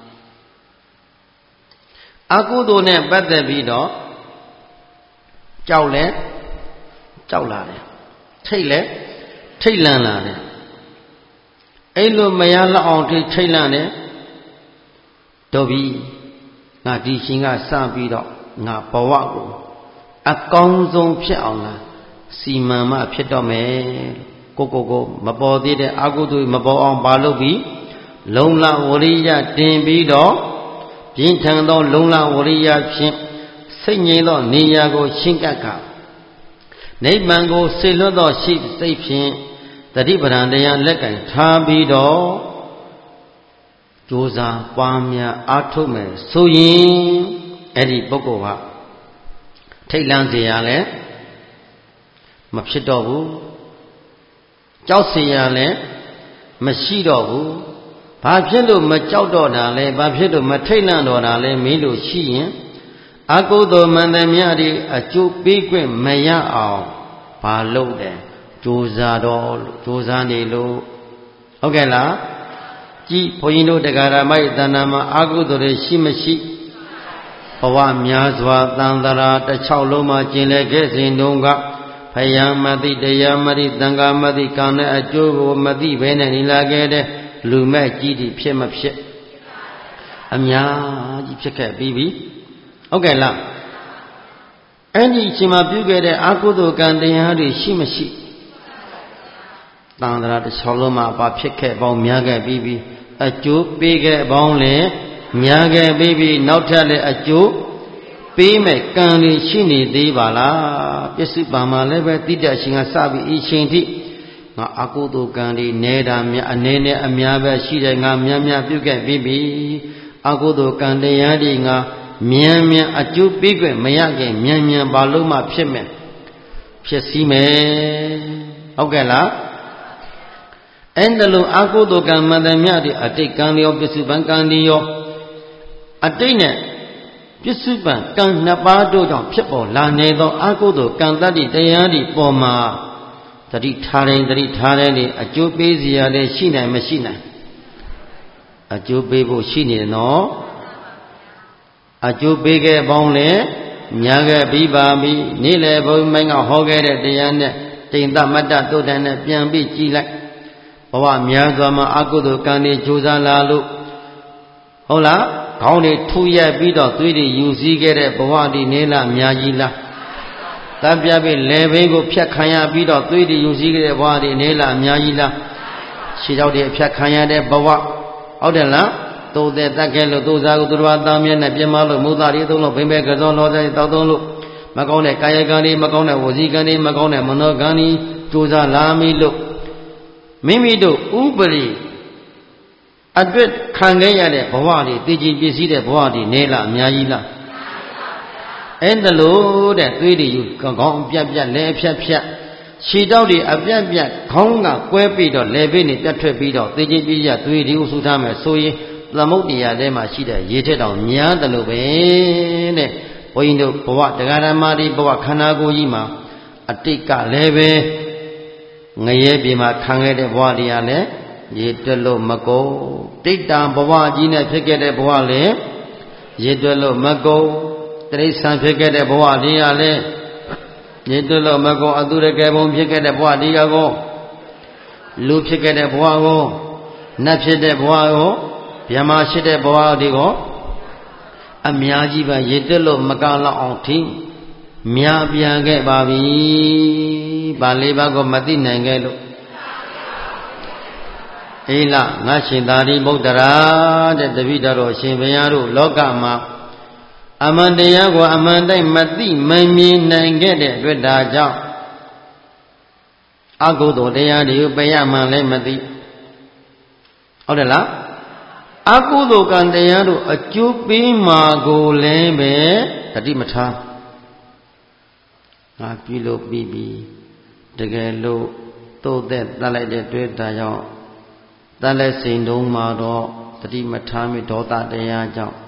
အကုသိုလ်နဲ့ပတ်သက်ပြီးတော့ကြောက်လဲကြောက်လာတယ်ထိတ်လဲထိတ်လန့်လာတယ်အဲ့လိုမရလောက်အောင်ထိတ်ထိတ်လန့်တယ်တို့ပြီငါဒီရှင်ကစပြီးတော့ငါဘဝကိုအကောင်းဆုံးဖြစ်အောင်လားစီမံမှဖြစ်တော့မယ်ကိုကိုကိုမပေါ်သေးတဲ့အကုသိုလ်မပေါ်အောင်ပါလို့ပြီးလုံလဝရိယတင်ပြီးတော့ပြင်းထန်သောလုံလဝရိယဖြင့်စိတ်ငြိမ်သောနေရာကိုရှင်းကပ်ကနိဗ္ဗာန်ကိုစေလွတ်သောရှိစိတ်ဖြင့်တတိပဒံတရားလက်ကင်ထားပြီးတော့ကြိုးစားပွားများအားထုတ်မယ်ဆိုရင်အဲ့ဒီပုဂ္ဂိုလ်ဟာထိတ်လန့်เสียရလဲမဖြစ်တော့ဘူးကြောက်เสียရလဲမရှိတော့ဘူးဘာဖြစ်လို့မကြောက်တော့တာလဲဘာဖြစ်လို့မထိတ်လန့်တော့တာလဲမင်းတို့ရှိရင်အကုသိုလ်မန္တမြတွေအကျိုးပေးခွင့်မရအောင်ဘာလုပ်တယ်ကြိုးစားတော့ကြိုးစားနေလို့ဟုတ်ကဲ့လားကြည်ဘုန်းကြီးတို့တရားဓမ္မရဲ့တဏ္ဍာမှာအကုသိုလ်တွေရှိမရှိဘဝများစွာတန်တရာတစ်ချောက်လုံးမှာကျင်လည်ခဲ့စဉ်တုန်းကဖယားမသိတရားမသိသံဃာမသိကံနဲ့အကျိုးကိုမသိဘဲနဲ့နေလာခဲ့တဲ့လူမဲ့ကြီးတွေဖြစ်မဖြစ်အများကြီးဖြစ်ခဲ့ပြီးပြီဟုတ်ကဲ့လားအဲ့ဒီအချိန်မှာပြုခဲ့တဲ့အကုသိုလ်ကံတရားတွေရှိမရှိတန်တရာတစ်ချောင်းလုံးမှာဘာဖြစ်ခဲ့ပေါင်းများခဲ့ပြီးပြီအကျိုးပေးခဲ့ပေါင်းလည်းများခဲ့ပြီးပြီနောက်ထပ်လည်းအကျိုးပေးမဲ့ကံတွေရှိနေသေးပါလားပစ္စည်းပါမှာလည်းပဲတိတ္တရှင်ကစပြီးအချိန်ထိငါအကုသိုလ်ကံတွေနေတာများအနေနဲ့အများပဲရှိတယ်ငါများများပြုခဲ့ပြီးပြီအကုသိုလ်ကံတရားတွေငါမြန်မြန်အကျိုးပေးခွင့်မရခင်မြန်မြန်ဘာလို့မှဖြစ်မယ်ဖြစ်စီမယ်ဟုတ်ကဲ့လားအဲ့ဒါလို့အကုသိုလ်ကံမှန်တယ်မြတ်ဒီအတိတ်ကံရောပစ္စုပန်ကံရောအတိတ်နဲ့ပစ္စုပန်ကံနှစ်ပါးတို့ကြောင့်ဖြစ်ပေါ်လာနေသောအကုသိုလ်ကံတတ္တိတရားဒီပေါ်မှာတတိထားတိုင်းတတိထားတိုင်းနေအကျိုးပေးစီရလည်းရှိနိုင်မရှိနိုင်အကျိုးပေးဖို့ရှိနေတယ်နော်အကျိုးပေးခဲ့ပေါင်းလည်းညာခဲ့ပြီးပါပြီနေ့လေဘုန်းမိုင်းကဟောခဲ့တဲ့တရားနဲ့တိမ်သမတ္တတုတ်တန်နဲ့ပြန်ပြီးကြည်လိုက်ဘဝများစွာမှာအကုသိုလ်ကံတွေကြိုးစားလာလို့ဟုတ်လားခေါင်းတွေထူရက်ပြီးတော့သွေးတွေယူစည်းခဲ့တဲ့ဘဝဒီနေလားအများကြီးလားတပ်ပြပြီးလေဘိန်းကိုဖြတ်ခံရပြီးတော့သွေးတွေယူစည်းခဲ့တဲ့ဘဝဒီနေလားအများကြီးလားခြေထောက်တွေဖြတ်ခံရတဲ့ဘဝဟုတ်တယ်လားသို့တဲ့တတ်ခဲ့လို့သို့စားကိုသူတော်သားမြတ်နဲ့ပြမလို့မုသားတွေသုံးလို့ဘိမ့်ပဲကစောလောတဲ့တောက်သုံးလို့မကောင်းတဲ့ကာယကံတွေမကောင်းတဲ့ဝစီကံတွေမကောင်းတဲ့မနောကံတွေကြိုးစားလာမိလို့မိမိတို့ဥပရိအတွက်ခံခဲ့ရတဲ့ဘဝတွေတည်ကြည်ပြည့်စည်တဲ့ဘဝတွေနေလားအများကြီးလားအဲ့ဒါလို့တဲ့သွေးတွေယူခေါင်းပြတ်ပြတ်လဲဖြတ်ဖြတ်ခြေတောက်တွေအပြတ်ပြတ်ခေါင်းကကွဲပြီးတော့လဲပိနေပြတ်ထွက်ပြီးတော့တည်ကြည်ပြည့်ရသွေးတွေဥစုထားမယ်ဆိုရင်သမုဒ္ဒရာထဲမှာရှိတဲ့ရေထက်တောင်များတယ်လို့ပဲတဲ့ဘုန်းကြီးတို့ဘဝတရားဓမ္မတွေဘဝခန္ဓာကိုယ်ကြီးမှာအတိတ်ကလည်းပဲငရဲပြေမှာခံခဲ့တဲ့ဘဝတွေကလည်းရေတွက်လို့မကုန်တိတ်တံဘဝကြီးနဲ့ဖြစ်ခဲ့တဲ့ဘဝလည်းရေတွက်လို့မကုန်တိရစ္ဆာန်ဖြစ်ခဲ့တဲ့ဘဝတွေကလည်းရေတွက်လို့မကုန်အတုရကယ်ဘုံဖြစ်ခဲ့တဲ့ဘဝတွေကကိုလူဖြစ်ခဲ့တဲ့ဘဝကိုနတ်ဖြစ်တဲ့ဘဝကိုဗျာမရှိတဲ့ဘဝတွေကိုအများကြီးပဲရေတက်လို့မကလောက်အောင်ထိမြာပြန်ခဲ့ပါပြီဗာလေးပါးကိုမသိနိုင်ခဲ့လို့အေးလားငါရှင်သာရိပုတ္တရာတဲ့တပိတော်အရှင်ဘုရားတို့လောကမှာအမှန်တရားကိုအမှန်တိုင်းမသိမမြင်နိုင်ခဲ့တဲ့အတွက်ဒါကြောင့်အကုသိုလ်တရားတွေကိုပယ်ရမှန်းလည်းမသိဟုတ်တယ်လားအကုသိုလ်ကံတရားတို့အကျိုးပေးမှာကိုလည်းပဲတတိမထားငါပြီလို့ပြီးပြီတကယ်လို့သို့သက်တတ်လိုက်တဲ့တွေ့တာကြောင့်တတ်လက်စိန်တုံးမှာတော့တတိမထားမိဒေါသတရားကြောင့်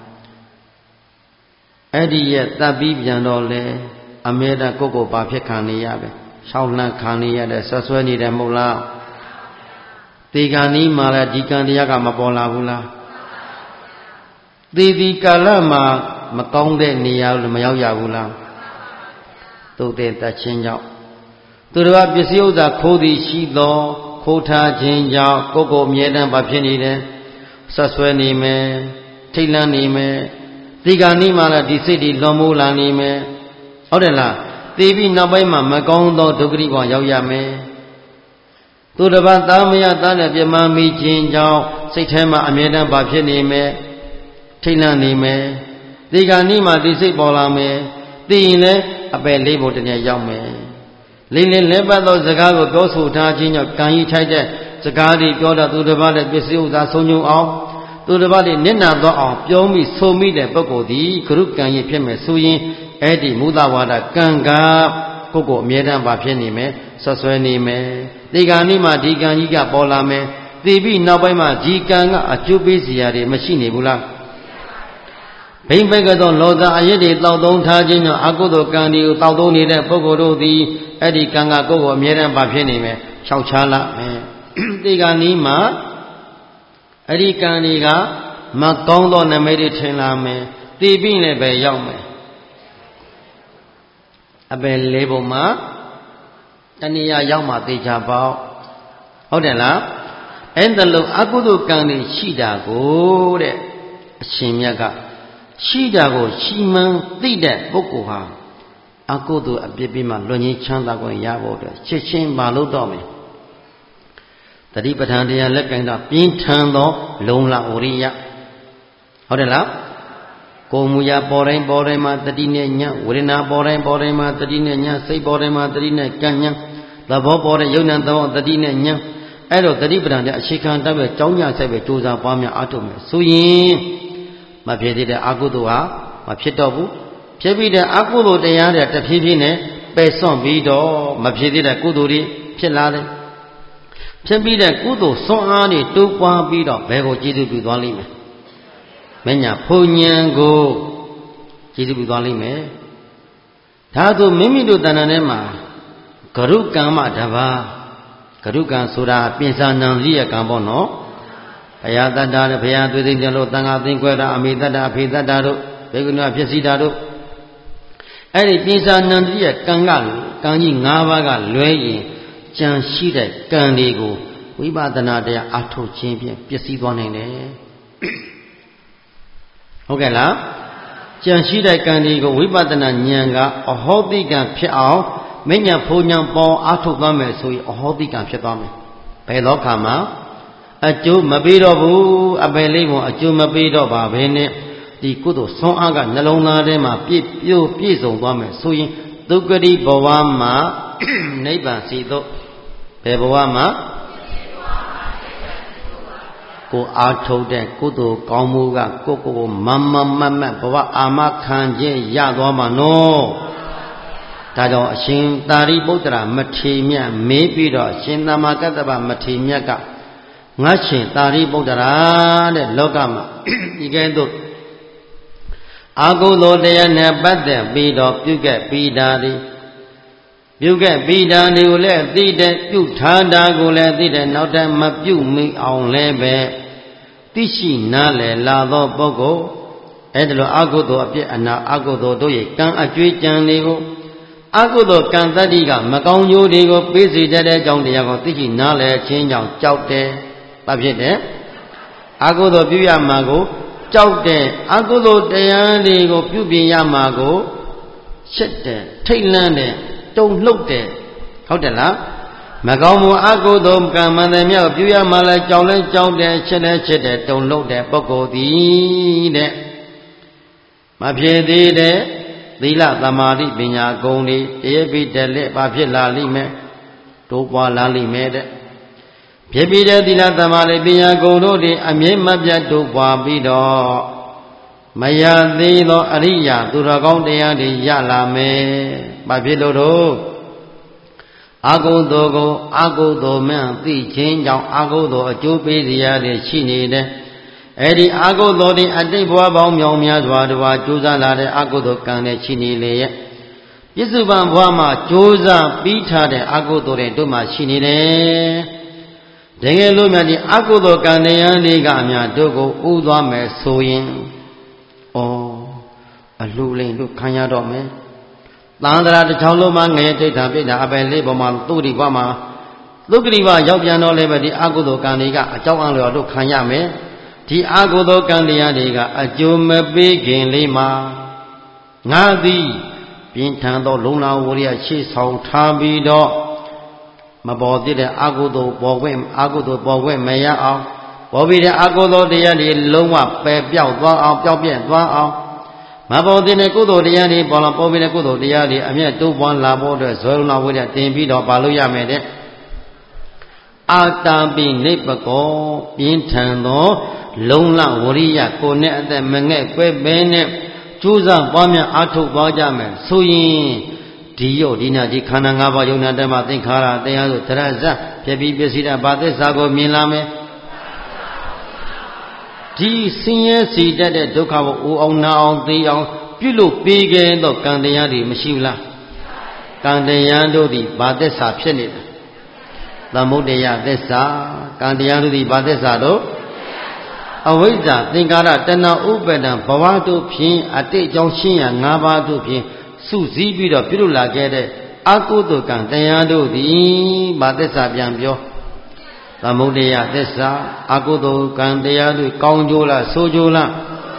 အဲ့ဒီရဲ့တတ်ပြီးပြန်တော့လေအမြဲတမ်းကိုယ့်ကိုယ်ပါဖြစ်ခံနေရပဲရှောက်နှံ့ခံနေရတဲ့ဆွဆွဲနေတယ်မဟုတ်လားဒီကံဤမှာလည်းဒီကံတရားကမပေါ်လာဘူးလားဒီဒီကာလမှာမကောင်းတဲ့နေရာလို့မရောက်ရဘူးလားသို့တဲ့တတ်ခြင်းကြောင့်သူတော်ပစ္စည်းဥစ္စာခိုးသည်ရှိသောခိုးထားခြင်းကြောင့်ကိုယ်ကိုယ်အမြဲတမ်းပါဖြစ်နေတယ်ဆက်ဆွဲနေမယ်ထိတ်လန့်နေမယ်ဒီကံဤမှာလည်းဒီစိတ်တွေလွန်မိုးလာနေမယ်ဟုတ်တယ်လားသိပြီးနောက်ပိုင်းမှာမကောင်းသောဒုက္ခရိဘဝရောက်ရမယ်သူတစ်ပါးသားမရသားနဲ့ပြမမိခြင်းကြောင့်စိတ်ထဲမှာအမြဲတမ်းပါဖြစ်နေမယ်ထိတ်လန့်နေမယ်ဒီကံဤမှာဒီစိတ်ပေါ်လာမယ်သိရင်လည်းအပယ်လေးဖို့တည်းရောက်မယ်လိမ့်လင်းလဲပတ်သောစကားကိုပြောဆိုထားခြင်းကြောင့်ကံကြီးထိုက်တဲ့စကားတွေပြောတာသူတစ်ပါးလည်းပစ္စည်းဥစ္စာဆုံးညုံအောင်သူတစ်ပါးလည်းနစ်နာသောအောင်ပြောမိဆိုမိတဲ့ပုဂ္ဂိုလ်သည်ဂရုကံကြီးဖြစ်မယ်ဆိုရင်အဲ့ဒီမူသဝါဒကံကကိုယ့်ကိုအမြဲတမ်းပါဖြစ်နေမယ်ဆွဆွဲနေမယ်ဒီကံဤမှာဒီကံကြီးကပေါ်လာမယ်သိပြီးနောက်ပိုင်းမှာဒီကံကအကျိုးပေးစရာတွေမရှိနေဘူးလားဘိမ့်ဘက်ကသောလောဇာအရက်တွေတောက်သုံးထားခြင်းကြောင့်အကုသိုလ်ကံတွေကိုတောက်သုံးနေတဲ့ပုဂ္ဂိုလ်တို့သည်အဲ့ဒီကံကကိုယ့်ကိုအမြဲတမ်းပါဖြစ်နေမယ်ခြောက်ချလာမယ်ဒီကံဤမှာအဲ့ဒီကံတွေကမကောင်းသောနမိတ်တွေထင်လာမယ်သိပြီးလည်းပဲရောက်မယ်အပယ်လေးပုံမှာတဏှာရောက်မှသိချပေါက်ဟုတ်တယ်လားအဲ့ဒါလို့အကုသိုလ်ကံတွေရှိတာကိုတဲ့အရှင်မြတ်ကရှိတာကိုရှိမှန်းသိတဲ့ပုဂ္ဂိုလ်ဟာအကုသိုလ်အပြစ်ပြီးမှလွန်ငင်းချမ်းသာခွင့်ရဖို့အတွက်ချစ်ချင်းမလုပ်တော့မယ်တတိပဋ္ဌာန်တရားလက်ကင်တာပြင်းထန်သောလုံလဝရိယဟုတ်တယ်လားကိုယ်မူရာပေါ်တိုင်းပေါ်တိုင်းမှာတတိနဲ့ညဝေဒနာပေါ်တိုင်းပေါ်တိုင်းမှာတတိနဲ့ညစိတ်ပေါ်တိုင်းမှာတတိနဲ့ကံညသဘောပေါ်တဲ့ယုံနာသဘောတတိနဲ့ညအဲ့တော့တတိပဋ္ဌာန်တဲ့အရှိခံတတ်ပဲကြောင်းညဆိုင်ပဲစူးစမ်းပွားများအားထုတ်မယ်ဆိုရင်မဖြစ်သေးတဲ့အကုသိုလ်ဟာမဖြစ်တော့ဘူးဖြစ်ပြီးတဲ့အကုသိုလ်တရားတွေတဖြည်းဖြည်းနဲ့ပယ်စွန့်ပြီးတော့မဖြစ်သေးတဲ့ကုသိုလ်တွေဖြစ်လာတယ်ဖြစ်ပြီးတဲ့ကုသိုလ်စွန့်အားတွေတိုးပွားပြီးတော့ဘယ်ကိုကျေးဇူးပြုသွားလိမ့်မယ်မညာဖုန်ဉဏ်ကိုကျေးဇူးပြုသွားလိမ့်မယ်ဒါဆိုမိမိတို့တဏ္ဍာထဲမှာဂရုကံမတပါးဂရုကံဆိုတာပြင်စာနံလိယကံပေါ့နော်ဘုရားတတ္တာနဲ့ဘုရားသွေးသိမ်းကြလို့တန်ခါသိမ်းခွဲတာအမိတတ္တာအဖေတတ္တာတို့ဘေကုဏဖြစ်စီတာတို့အဲ့ဒီပြင်စာနံလိယကံကကံကြီး၅ပါးကလွဲရင်ကြံရှိတဲ့ကံတွေကိုဝိပဿနာတရားအထုတ်ခြင်းဖြင့်ပျက်စီးသွားနိုင်တယ်ဟုတ်ကဲ့လားကြံရှိတဲ့ကံတွေကိုဝိပဿနာဉာဏ်ကအဟောတိကံဖြစ်အောင်မဉ္ဇဉ်ဖုန်ဉဏ်ပေါ်အထုတ်သွားမယ်ဆိုရင်အဟောတိကံဖြစ်သွားမယ်ဘယ်လောကမှာအကျိုးမပေးတော့ဘူးအပယ်လေးကိုအကျိုးမပေးတော့ပါဘဲနဲ့ဒီကုသိုလ်ဆွမ်းအားကနှလုံးသားထဲမှာပြည့်ပြို့ပြည့်စုံသွားမယ်ဆိုရင်ဒုက္ခတိဘဝမှာနိဗ္ဗာန်စီတော့ဘယ်ဘဝမှာကိုအားထုတ်တဲ့ကုသိုလ်ကောင်းမှုကကိုကိုကိုမမမမဘဝအာမခံခြင်းရသွားမှာနော်ဒါကြောင့်အရှင်သာရိပုတ္တရာမထေရမြတ်မေးပြီးတော့အရှင်သမ္မာကတ္တဗမထေရမြတ်ကငါရှင်သာရိပုတ္တရာတဲ့လောကမှာဒီကဲ့သို့အာဟုသောတရားနဲ့ပတ်သက်ပြီးတော့ပြုခဲ့ပြီးတာဒီပြုခဲ့ပြီးတာဒီကိုလည်းသိတဲ့ပြုထားတာကိုလည်းသိတဲ့နောက်တည်းမပြုမိအောင်လည်းပဲသိရှိနားလည်လာသောပုဂ္ဂိုလ်အဲ့ဒါလိုအာဟုသောအပြစ်အနာအာဟုသောတို့ရဲ့ကံအကျွေးကြံတွေကိုအာဟုသောကံတတ္တိကမကောင်းကျိုးတွေကိုပေးစေတဲ့အကြောင်းတရားကိုသိရှိနားလည်ခြင်းကြောင့်ကြောက်တယ်။ဘာဖြစ်တယ်။အာဟုသောပြုရမှာကိုကြောက်တဲ့အကုသိုလ်တရားတွေကိုပြုပြင်ရမှာကိုရှက်တယ်ထိတ်လန့်တယ်တုန်လှုပ်တယ်ဟုတ်တယ်လားမကောင်းမှုအကုသိုလ်ကံမှန်တယ်မြောက်ပြုရမှလည်းကြောက်လဲကြောက်တယ်ချစ်လဲချစ်တယ်တုန်လှုပ်တယ်ပုဂ္ဂိုလ်သည်တဲ့မဖြစ်သေးတဲ့သီလသမာဓိပညာဂုဏ်တွေတရပိတလက်ဘာဖြစ်လာလိမ့်မယ်တိုးပွားလာလိမ့်မယ်တဲ့ဖြစ်ပြီးတဲ့သီလသမာဓိပညာဂုဏ်တို့တွေအမြဲမပြတ်တိုးပွားပြီးတော့မရသေးသောအရိယာသူတော်ကောင်းတရားတွေရလာမယ်ဘာဖြစ်လို့တော့အာဟုသောကိုအာဟုသောမှန်သိခြင်းကြောင့်အာဟုသောအကျိုးပေးစရာတွေရှိနေတယ်အဲ့ဒီအာဟုသောတွေအတိတ်ဘဝပေါင်းမြောင်များစွာတဝါကြိုးစားလာတဲ့အာဟုသောကံနဲ့ရှိနေလေရဲ့ပြစ္ဆုတ်ပံဘဝမှာကြိုးစားပြီးထားတဲ့အာဟုသောတွေတို့မှရှိနေတယ်တကယ်လို့များဒီအာဟုသောကံတရားတွေကအများတို့ကိုဥသွားမယ်ဆိုရင်ဩအလှလိမ့်တို့ခံရတော့မယ်သန္တရာတစ်ချောင်းလုံးမှာငရဲဒိဋ္ဌာပြိဋ္ဌာအပယ်လေးပေါ်မှာသုတိဘမှာသုတိဘရောက်ပြန်တော့လည်းပဲဒီအာဟုသောကံတွေကအကြောင်းအလျော်တို့ခံရမယ်ဒီအာဟုသောကံတရားတွေကအကျိုးမပေးခင်လေးမှာငါသည်ပြင်းထန်သောလုံလဝရိယရှေ့ဆောင်ထားပြီးတော့မပေါ်သေးတဲ့အာဟုသောပေါ်ခွင့်အာဟုသောပေါ်ခွင့်မရအောင်ပေါ်ပြီးတဲ့အာဟုသောတရားတွေလုံးဝပယ်ပြောက်သွားအောင်ပျောက်ပြက်သွားအောင်မပေါ်သေးတဲ့ကုသိုလ်တရားတွေပေါ်လာပေါ်ပြီးတဲ့ကုသိုလ်တရားတွေအမျက်တိုးပွားလာဖို့အတွက်ဇောလုံလဝရိယတင်ပြီးတော့ပါလို့ရမယ်တဲ့အာတာပိနိဗ္ဗကောပြင်းထန်သောလုံလဝရိယကိုနဲ့အသက်မငဲ့ကွဲပဲနဲ့ကျိုးစားပွားများအားထုတ်သွားကြမယ်ဆိုရင်ဒီယုတ်ဒီနာဒီခန္ဓာ၅ပါးယုံနာတမသင်္ခါရတရားဆိုတရဇတ်ဖြစ်ပြီးပစ္စည်းတာဘာသစ္စာကိုမြင်လာမယ်ဒီဆင်းရဲစီတတ်တဲ့ဒုက္ခကိုအိုအောင်နာအောင်သိအောင်ပြုလို့ပေးခဲ့တော့ကံတရားတွေမရှိဘူးလားကံတရားတို့သည်ဘာသစ္စာဖြစ်နေတယ်သမုဒယသစ္စာကံတရားတို့သည်ဘာသစ္စာတို့အဝိဇ္ဇာသင်္ကာရတဏှာဥပါဒံဘဝတို့ဖြင့်အတိတ်ကြောင့်ရှင်းရ၅ပါးတို့ဖြင့်စုစည်းပြီးတော့ပြုလုပ်လာခဲ့တဲ့အကုသိုလ်ကံတရားတို့သည်ဘာသစ္စာပြန်ပြောသမုဒယသစ္စာအကုသိုလ်ကံတရားတို့ကောင်းကျိုးလားဆိုးကျိုးလား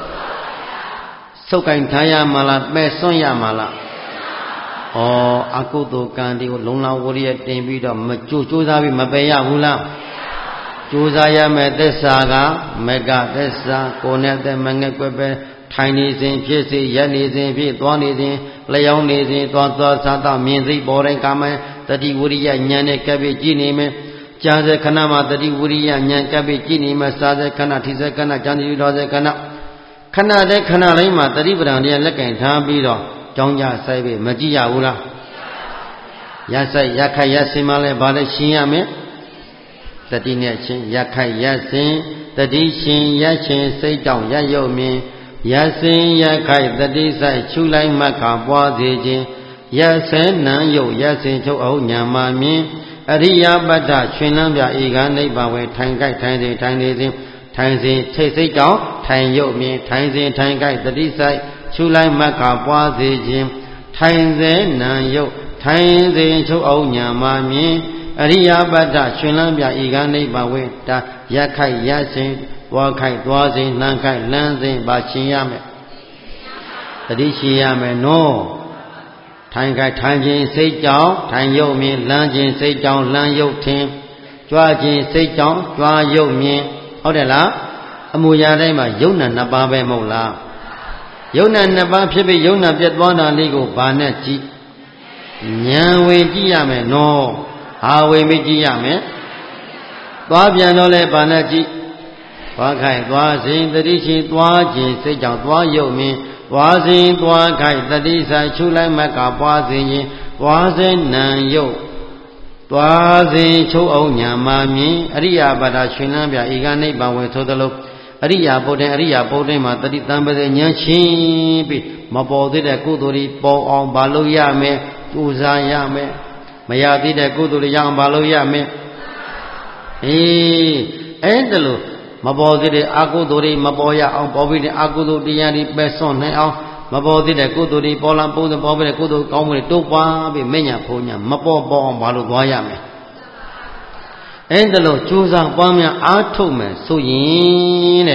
ဆုတ်ကင်ထားရမှာလားပယ်စွန့်ရမှာလားဩအကုသိုလ်ကံတွေကိုလုံလဝရိယတင်ပြီးတော့မကြိုးကြိုးစားပြီးမပယ်ရဘူးလားကြိုးစားရမယ်သစ္စာကမေဃသစ္စာကိုယ်နဲ့အသက်မငဲ့ကွယ်ပဲထိုင်နေစဉ်ဖြစ်စေရက်နေစဉ်ဖြစ်သွားနေစဉ်လျောင်းနေစဉ်သွားသွားစားတော့မြင်သိပေါ်တိုင်းကာမတတိဝရိယဉာဏ်နဲ့ကပ်ပြီးကြည်နေမယ်ကြားစေခဏမှာတတိဝရိယဉာဏ်ကပ်ပြီးကြည်နေမယ်စားစေခဏထိစေခဏကြံစီတော်စေခဏခဏတဲ့ခဏတိုင်းမှာတတိပဒံတရားလက်ကင်ထားပြီးတော့ကြောင်းကြဆိုင်ပြီးမကြည့်ရဘူးလားရဆိုင်ရခိုက်ရစင်မှလည်းဘာလဲရှင်းရမယ်တတိနဲ့ချင်းရခိုက်ရစင်တတိရှင်ရချင်းစိတ်တောင့်ရရုပ်မြင်ရစင်ရခိုက်တတိဆိုင်ချူလိုက်မှတ်ခါပွားစေခြင်းရဆဲနံယုတ်ရစင်ချုပ်အောင်ညာမမြင်အရိယာပတ္ထချွင်လန်းပြဧကနိဗ္ဗာန်ဝေထိုင်ကြိုက်ထိုင်စဉ်ထိုင်နေစဉ်ထိုင်စဉ်ထိတ်စိတ်တောင့်ထိုင်ရုပ်မြင်ထိုင်စဉ်ထိုင်ကြိုက်တတိဆိုင်ချူလိုက်မှတ်ခါပွားစေခြင်းထိုင်စေနံယုတ်ထိုင်စဉ်ချုပ်အောင်ညာမမြင်အရိယာပတ္ထချွင်လန်းပြဧကနိဗ္ဗာန်ဝေတာရခိုက်ရစဉ်သွားခိုက်သွားစဉ်နှမ်းခိုက်လမ်းစဉ်ပါရှင်ရမယ်တတိရှိရမယ်နော်ထိုင်ခိုက်ထိုင်ခြင်းစိတ်ကြောင့်ထိုင်ရုပ်မြင်လမ်းခြင်းစိတ်ကြောင့်လမ်းရုပ်ထင်ကြွားခြင်းစိတ်ကြောင့်ကြွားရုပ်မြင်ဟုတ်တယ်လားအမူအရာတိုင်းမှာယုံနာနှစ်ပါးပဲမဟုတ်လားယုံနာနှစ်ပါးဖြစ်ပြီးယုံနာပြတ်သွားတာလေးကိုဘာနဲ့ကြည့်ဉာဏ်ဝင်ကြည့်ရမယ်နော်ဟာဝင်မကြည့်ရမယ်သွားပြန်တော့လဲဘာနဲ့ကြည့်သွားခိုက်သွားစဉ်တတိရှိသွားခြင်းစိတ်ကြောင့်သွားရုပ်မြင်သွားစဉ်သွားခိုက်တတိဆိုင်ချူလိုက်မကပွားစဉ်ရင်သွားစဉ်နံရုပ်သွားစဉ်ချုပ်အောင်ညာမမြင်အရိယာပဒရှင်လန်းပြဧကနိဗ္ဗာန်ဝေဆိုသလိုအရိယာပုဒ်တဲ့အရိယာပုဒ်တိုင်းမှာတတိတံပစေဉာဏ်ချင်းပြီးမပေါ်သေးတဲ့ကုသိုလ်တွေပေါ်အောင်ဘာလို့ရမယ်ကြိုးစားရမယ်မရသေးတဲ့ကုသိုလ်တွေရအောင်ဘာလို့ရမယ်အေးအဲ့ဒါလို့မပေါ်သေးတဲ့အကုသိုလ်တွေမပေါ်ရအောင်ပေါ်ပြီးတဲ့အကုသိုလ်တရားတွေပယ်စွန့်နိုင်အောင်မပေါ်သေးတဲ့ကုသိုလ်တွေပေါ်လာပုံစံပေါ်ပြီးတဲ့ကုသိုလ်ကောင်းမှုတွေတိုးပွားပြီးမညံ့ဖို့ညံ့မပေါ်ပေါ်အောင်ဘာလို့သွားရမယ်အဲ့ဒါလို့ကြိုးစားပွားများအားထုတ်မယ်ဆိုရင်တဲ့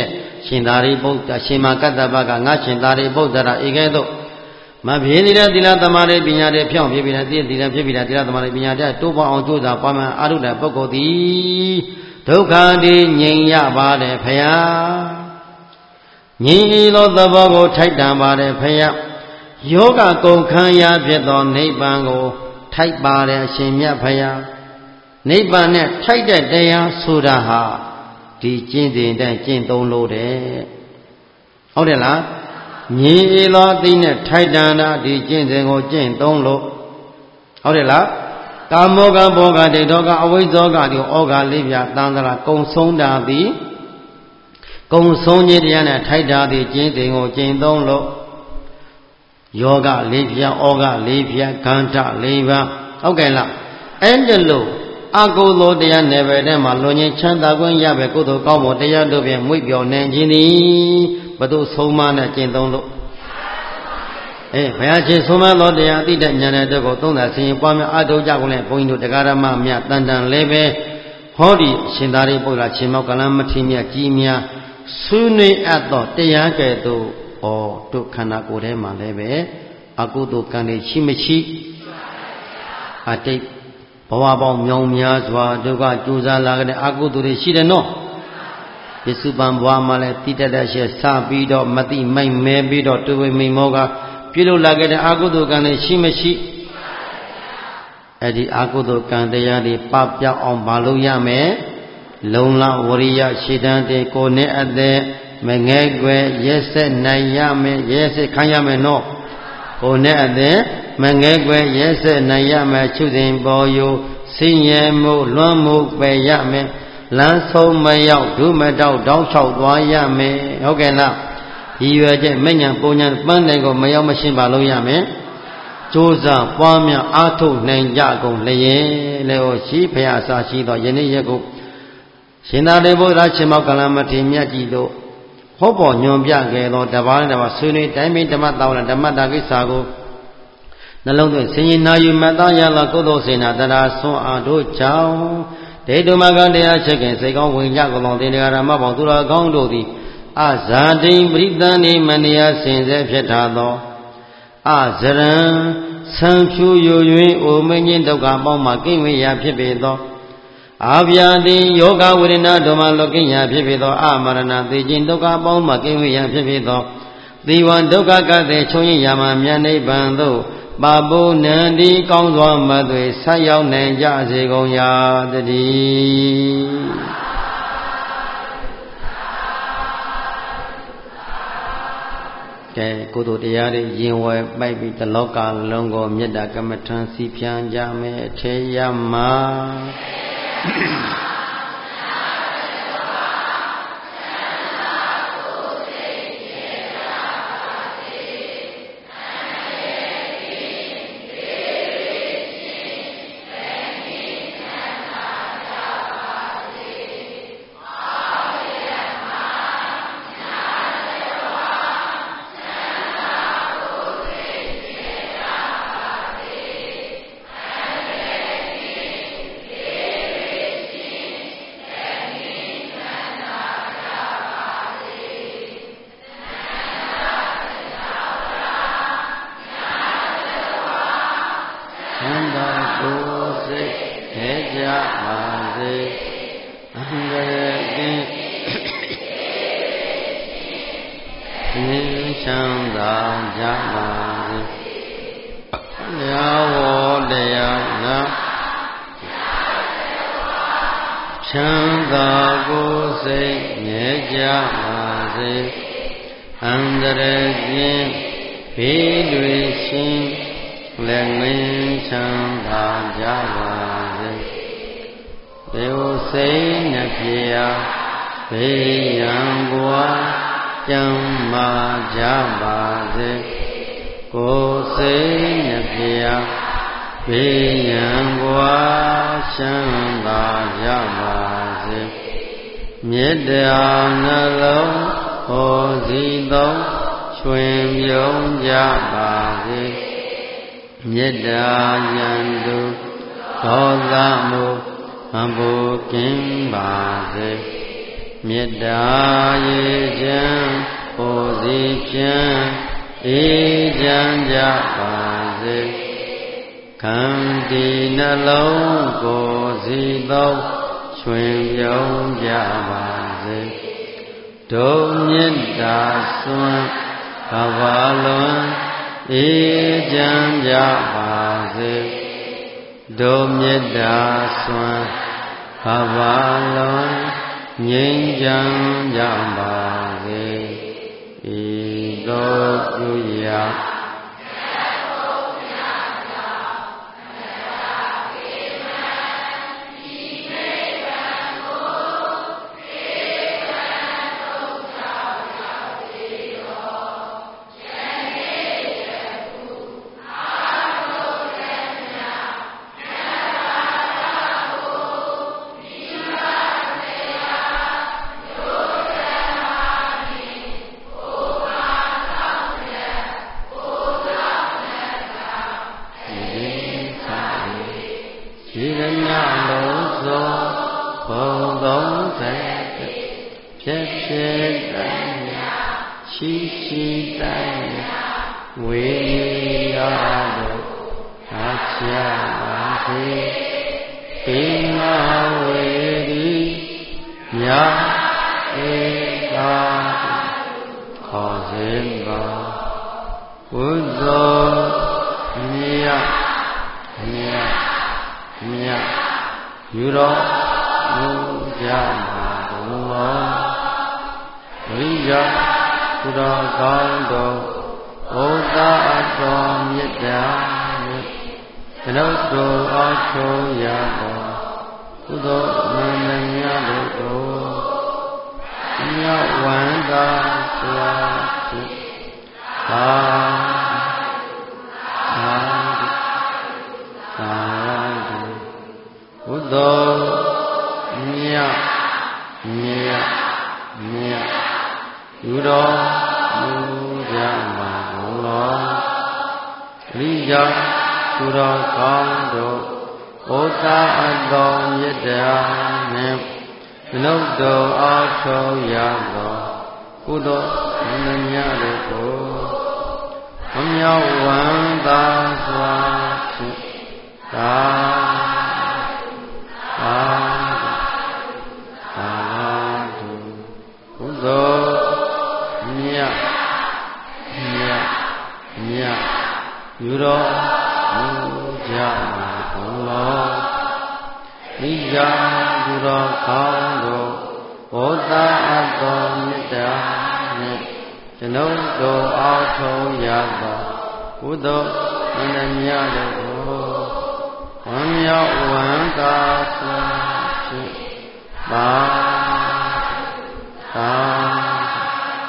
ရှင်သာရိပုတ္တရာရှင်မကတ္တပကငါရှင်သာရိပုတ္တရာဧကဲ့သို့မဖြစ်နေတဲ့သီလသမာဓိပညာတွေဖြောင့်ဖြစ်ပြီးတဲ့သီလသီလဖြစ်ပြီးတဲ့သီလသမာဓိပညာတွေတိုးပေါအောင်ကြိုးစားပွားများအားထုတ်တဲ့ပုဂ္ဂိုလ်သည်ဒုက္ခတွေငြိမ်ရပါတယ်ဖယားငြိမ်ဤသောသဘောကိုထိုက်တန်ပါတယ်ဖယားယောဂကုန်ခန်းရာဖြစ်သောနိဗ္ဗာန်ကိုထိုက်ပါတယ်အရှင်မြတ်ဖယားနိဗ္ဗာန်နဲ့ထိုက်တဲ့တရားဆိုတာဟာဒီကျင့်စဉ်တိုင်းကျင့်သုံးလို့တဲ့ဟုတ်တယ်လားငြိမ်ဤသောအသိနဲ့ထိုက်တန်တာဒီကျင့်စဉ်ကိုကျင့်သုံးလို့ဟုတ်တယ်လားကာမောကဘောကဒိဋ္ဌောကအဝိဇ္ဇောကဒီဩဃလေးပြတန်တရာကုံဆုံးတာသည်ကုံဆုံးခြင်းတရားနဲ့ထိုက်တာသည်ကျင့်စဉ်ကိုကျင့်သုံးလို့ယောဂလေးပြဩဃလေးပြခန္ဓာလေးပါဟုတ်ကဲ့လားအဲ့ဒါလို့အကုသိုလ်တရားနယ်ပယ်ထဲမှာလွန်ခြင်းချမ်းသာခွင့်ရပဲကုသိုလ်ကောင်းမှုတရားတို့ဖြင့်မွေ့ပြော်နိုင်ခြင်းသည်ဘုသူဆုံးမနဲ့ကျင့်သုံးလို့အေးဘုရားရှင်ဆုံးမသောတရားအတိတ်ဉာဏ်နဲ့တို့ကိုသုံးသဆင်ရင်ပွားများအထောက်ကြကုန်တဲ့ဘုန်းကြီးတို့တရားဓမ္မမြတ်တန်တန်လည်းပဲဟောဒီရှင်သာရိပုတ္တရာရှင်မောကလမထေရမြတ်ကြီးများဆွေးနွေးအပ်သောတရားကဲ့သို့ဩတို့ခန္ဓာကိုယ်ထဲမှာလည်းပဲအကုသိုလ်ကံတွေရှိမရှိအတိတ်ဘဝပေါင်းမြောင်များစွာဒုက္ခကြိုးစားလာတဲ့အကုသိုလ်တွေရှိတယ်နော်ပစ္စုပန်ဘဝမှာလည်းတိတတ်တဲ့ရှေ့စပြီးတော့မတိမိုက်မဲပြီးတော့တွေ့ဝိမိန်မောကပြုလုပ်လာခဲ့တဲ့အကုသိုလ်ကံတွေရှိမရှိအဲ့ဒီအကုသိုလ်ကံတရားတွေပပျောက်အောင်မလုပ်ရမယ်လုံလဝရိယရှိတန်းတဲ့ကိုယ်နဲ့အသက်မငဲ့ွယ်ရဲဆက်နိုင်ရမယ်ရဲဆက်ခံရမယ်နော်ကိုယ်နဲ့အသက်မငဲ့ွယ်ရဲဆက်နိုင်ရမယ်ချုပ်စဉ်ပေါ်ယိုဆင်းရဲမှုလွမ်းမှုပယ်ရမယ်လမ်းဆုံးမရောက်ဒုမတောက်တောင်းလျှောက်သွားရမယ်ဟုတ်ကဲ့လားဒီရွယ်ချက်မဉ္ဇဉ်ပုံညာပန်းတိုင်ကိုမရောက်မရှင်းပါလို့ရမယ်ကြိုးစားပွားများအားထုတ်နိုင်ကြကုန်လျင်လေဟောရှိဖရာစာရှိသောယနေ့ရက်ကိုရှင်သာရိပုတ္တရာရှင်မောကလမထေရမြတ်ကြီးတို့ဟောပေါ်ညွန်ပြခဲ့သောတပါးနဲ့တပါးဆွေးနွေးတိုင်းပင်ဓမ္မတောင်းတဲ့ဓမ္မတာကိစ္စကိုနှလုံးသွင်းဆင်ញင်နာယူမှတ်သားရသောကုသိုလ်စေနာတရားဆွမ်းအားတို့ကြောင့်ဒေတုမကတရားချက်ခင်စိတ်ကောင်းဝင်ကြကုန်သောတရားဓမ္မပေါင်းသူတော်ကောင်းတို့သည်အဇာတိပရိသန္တိမဏိယစင်စေဖြစ်ထားသောအဇရံဆံဖြူယို၍အိုမင်းချင်းဒုက္ခပေါင်းမှကိဝေယဖြစ်ပေသောအာဗျာတိယောဂဝေဒနာတို့မှလောကိညာဖြစ်ပေသောအမရဏသေခြင်းဒုက္ခပေါင်းမှကိဝေယဖြစ်ပေသောသီဝံဒုက္ခကတဲ့ချုံရင်ရာမမြတ်နိဗ္ဗာန်သို့ပါပုဏ္ဏတိကောင်းစွာမသွေဆက်ရောက်နိုင်ကြစေကုန်ရာတည်းကဲကုသိုလ်တရားတွေရင်ဝယ်ပိုက်ပြီးတလောကလုံးကိုမေတ္တာကမ္မထံစီဖြန်းကြမယ်အထေရမှာချမ်းသာကိုယ်စိတ်ငြိမ်ကြပါစေအန္တရာယ်ကင်းဘေးတွေရှင်လက်ငင်းချမ်းသာကြပါစေဒေဝစိတ်နှပြဘေးရန်ဘဝကျမ်းမာကြပါစေကိုယ်စိတ်နှပြဘေးရန်ဘဝချမ်းသာကြပါစေမေတ္တာနှလုံးဟောစီသောချွင်ပြုံးကြပါစေမေတ္တာယံတုဒေါသမှုမပူကင်းပါစေမေတ္တာရေချမ်းပေါ်စီဖြင့်အေးချမ်းကြပါစေခန္တီနှလုံးကိုယ်စီသောရွှင်ပြုံးကြပါစေဒုမေတ္တာစွမ်းကဘာလွန်အေးချမ်းကြပါစေဒုမေတ္တာစွမ်းကဘာလွန်ငြိမ်းချမ်းကြပါစေဤသို့ပြုရာ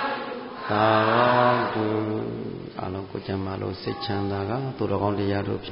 အလုံးကိုကျမ်းမာလို့စိတ်ချမ်းသာကသူတော်ကောင်းတရားတို့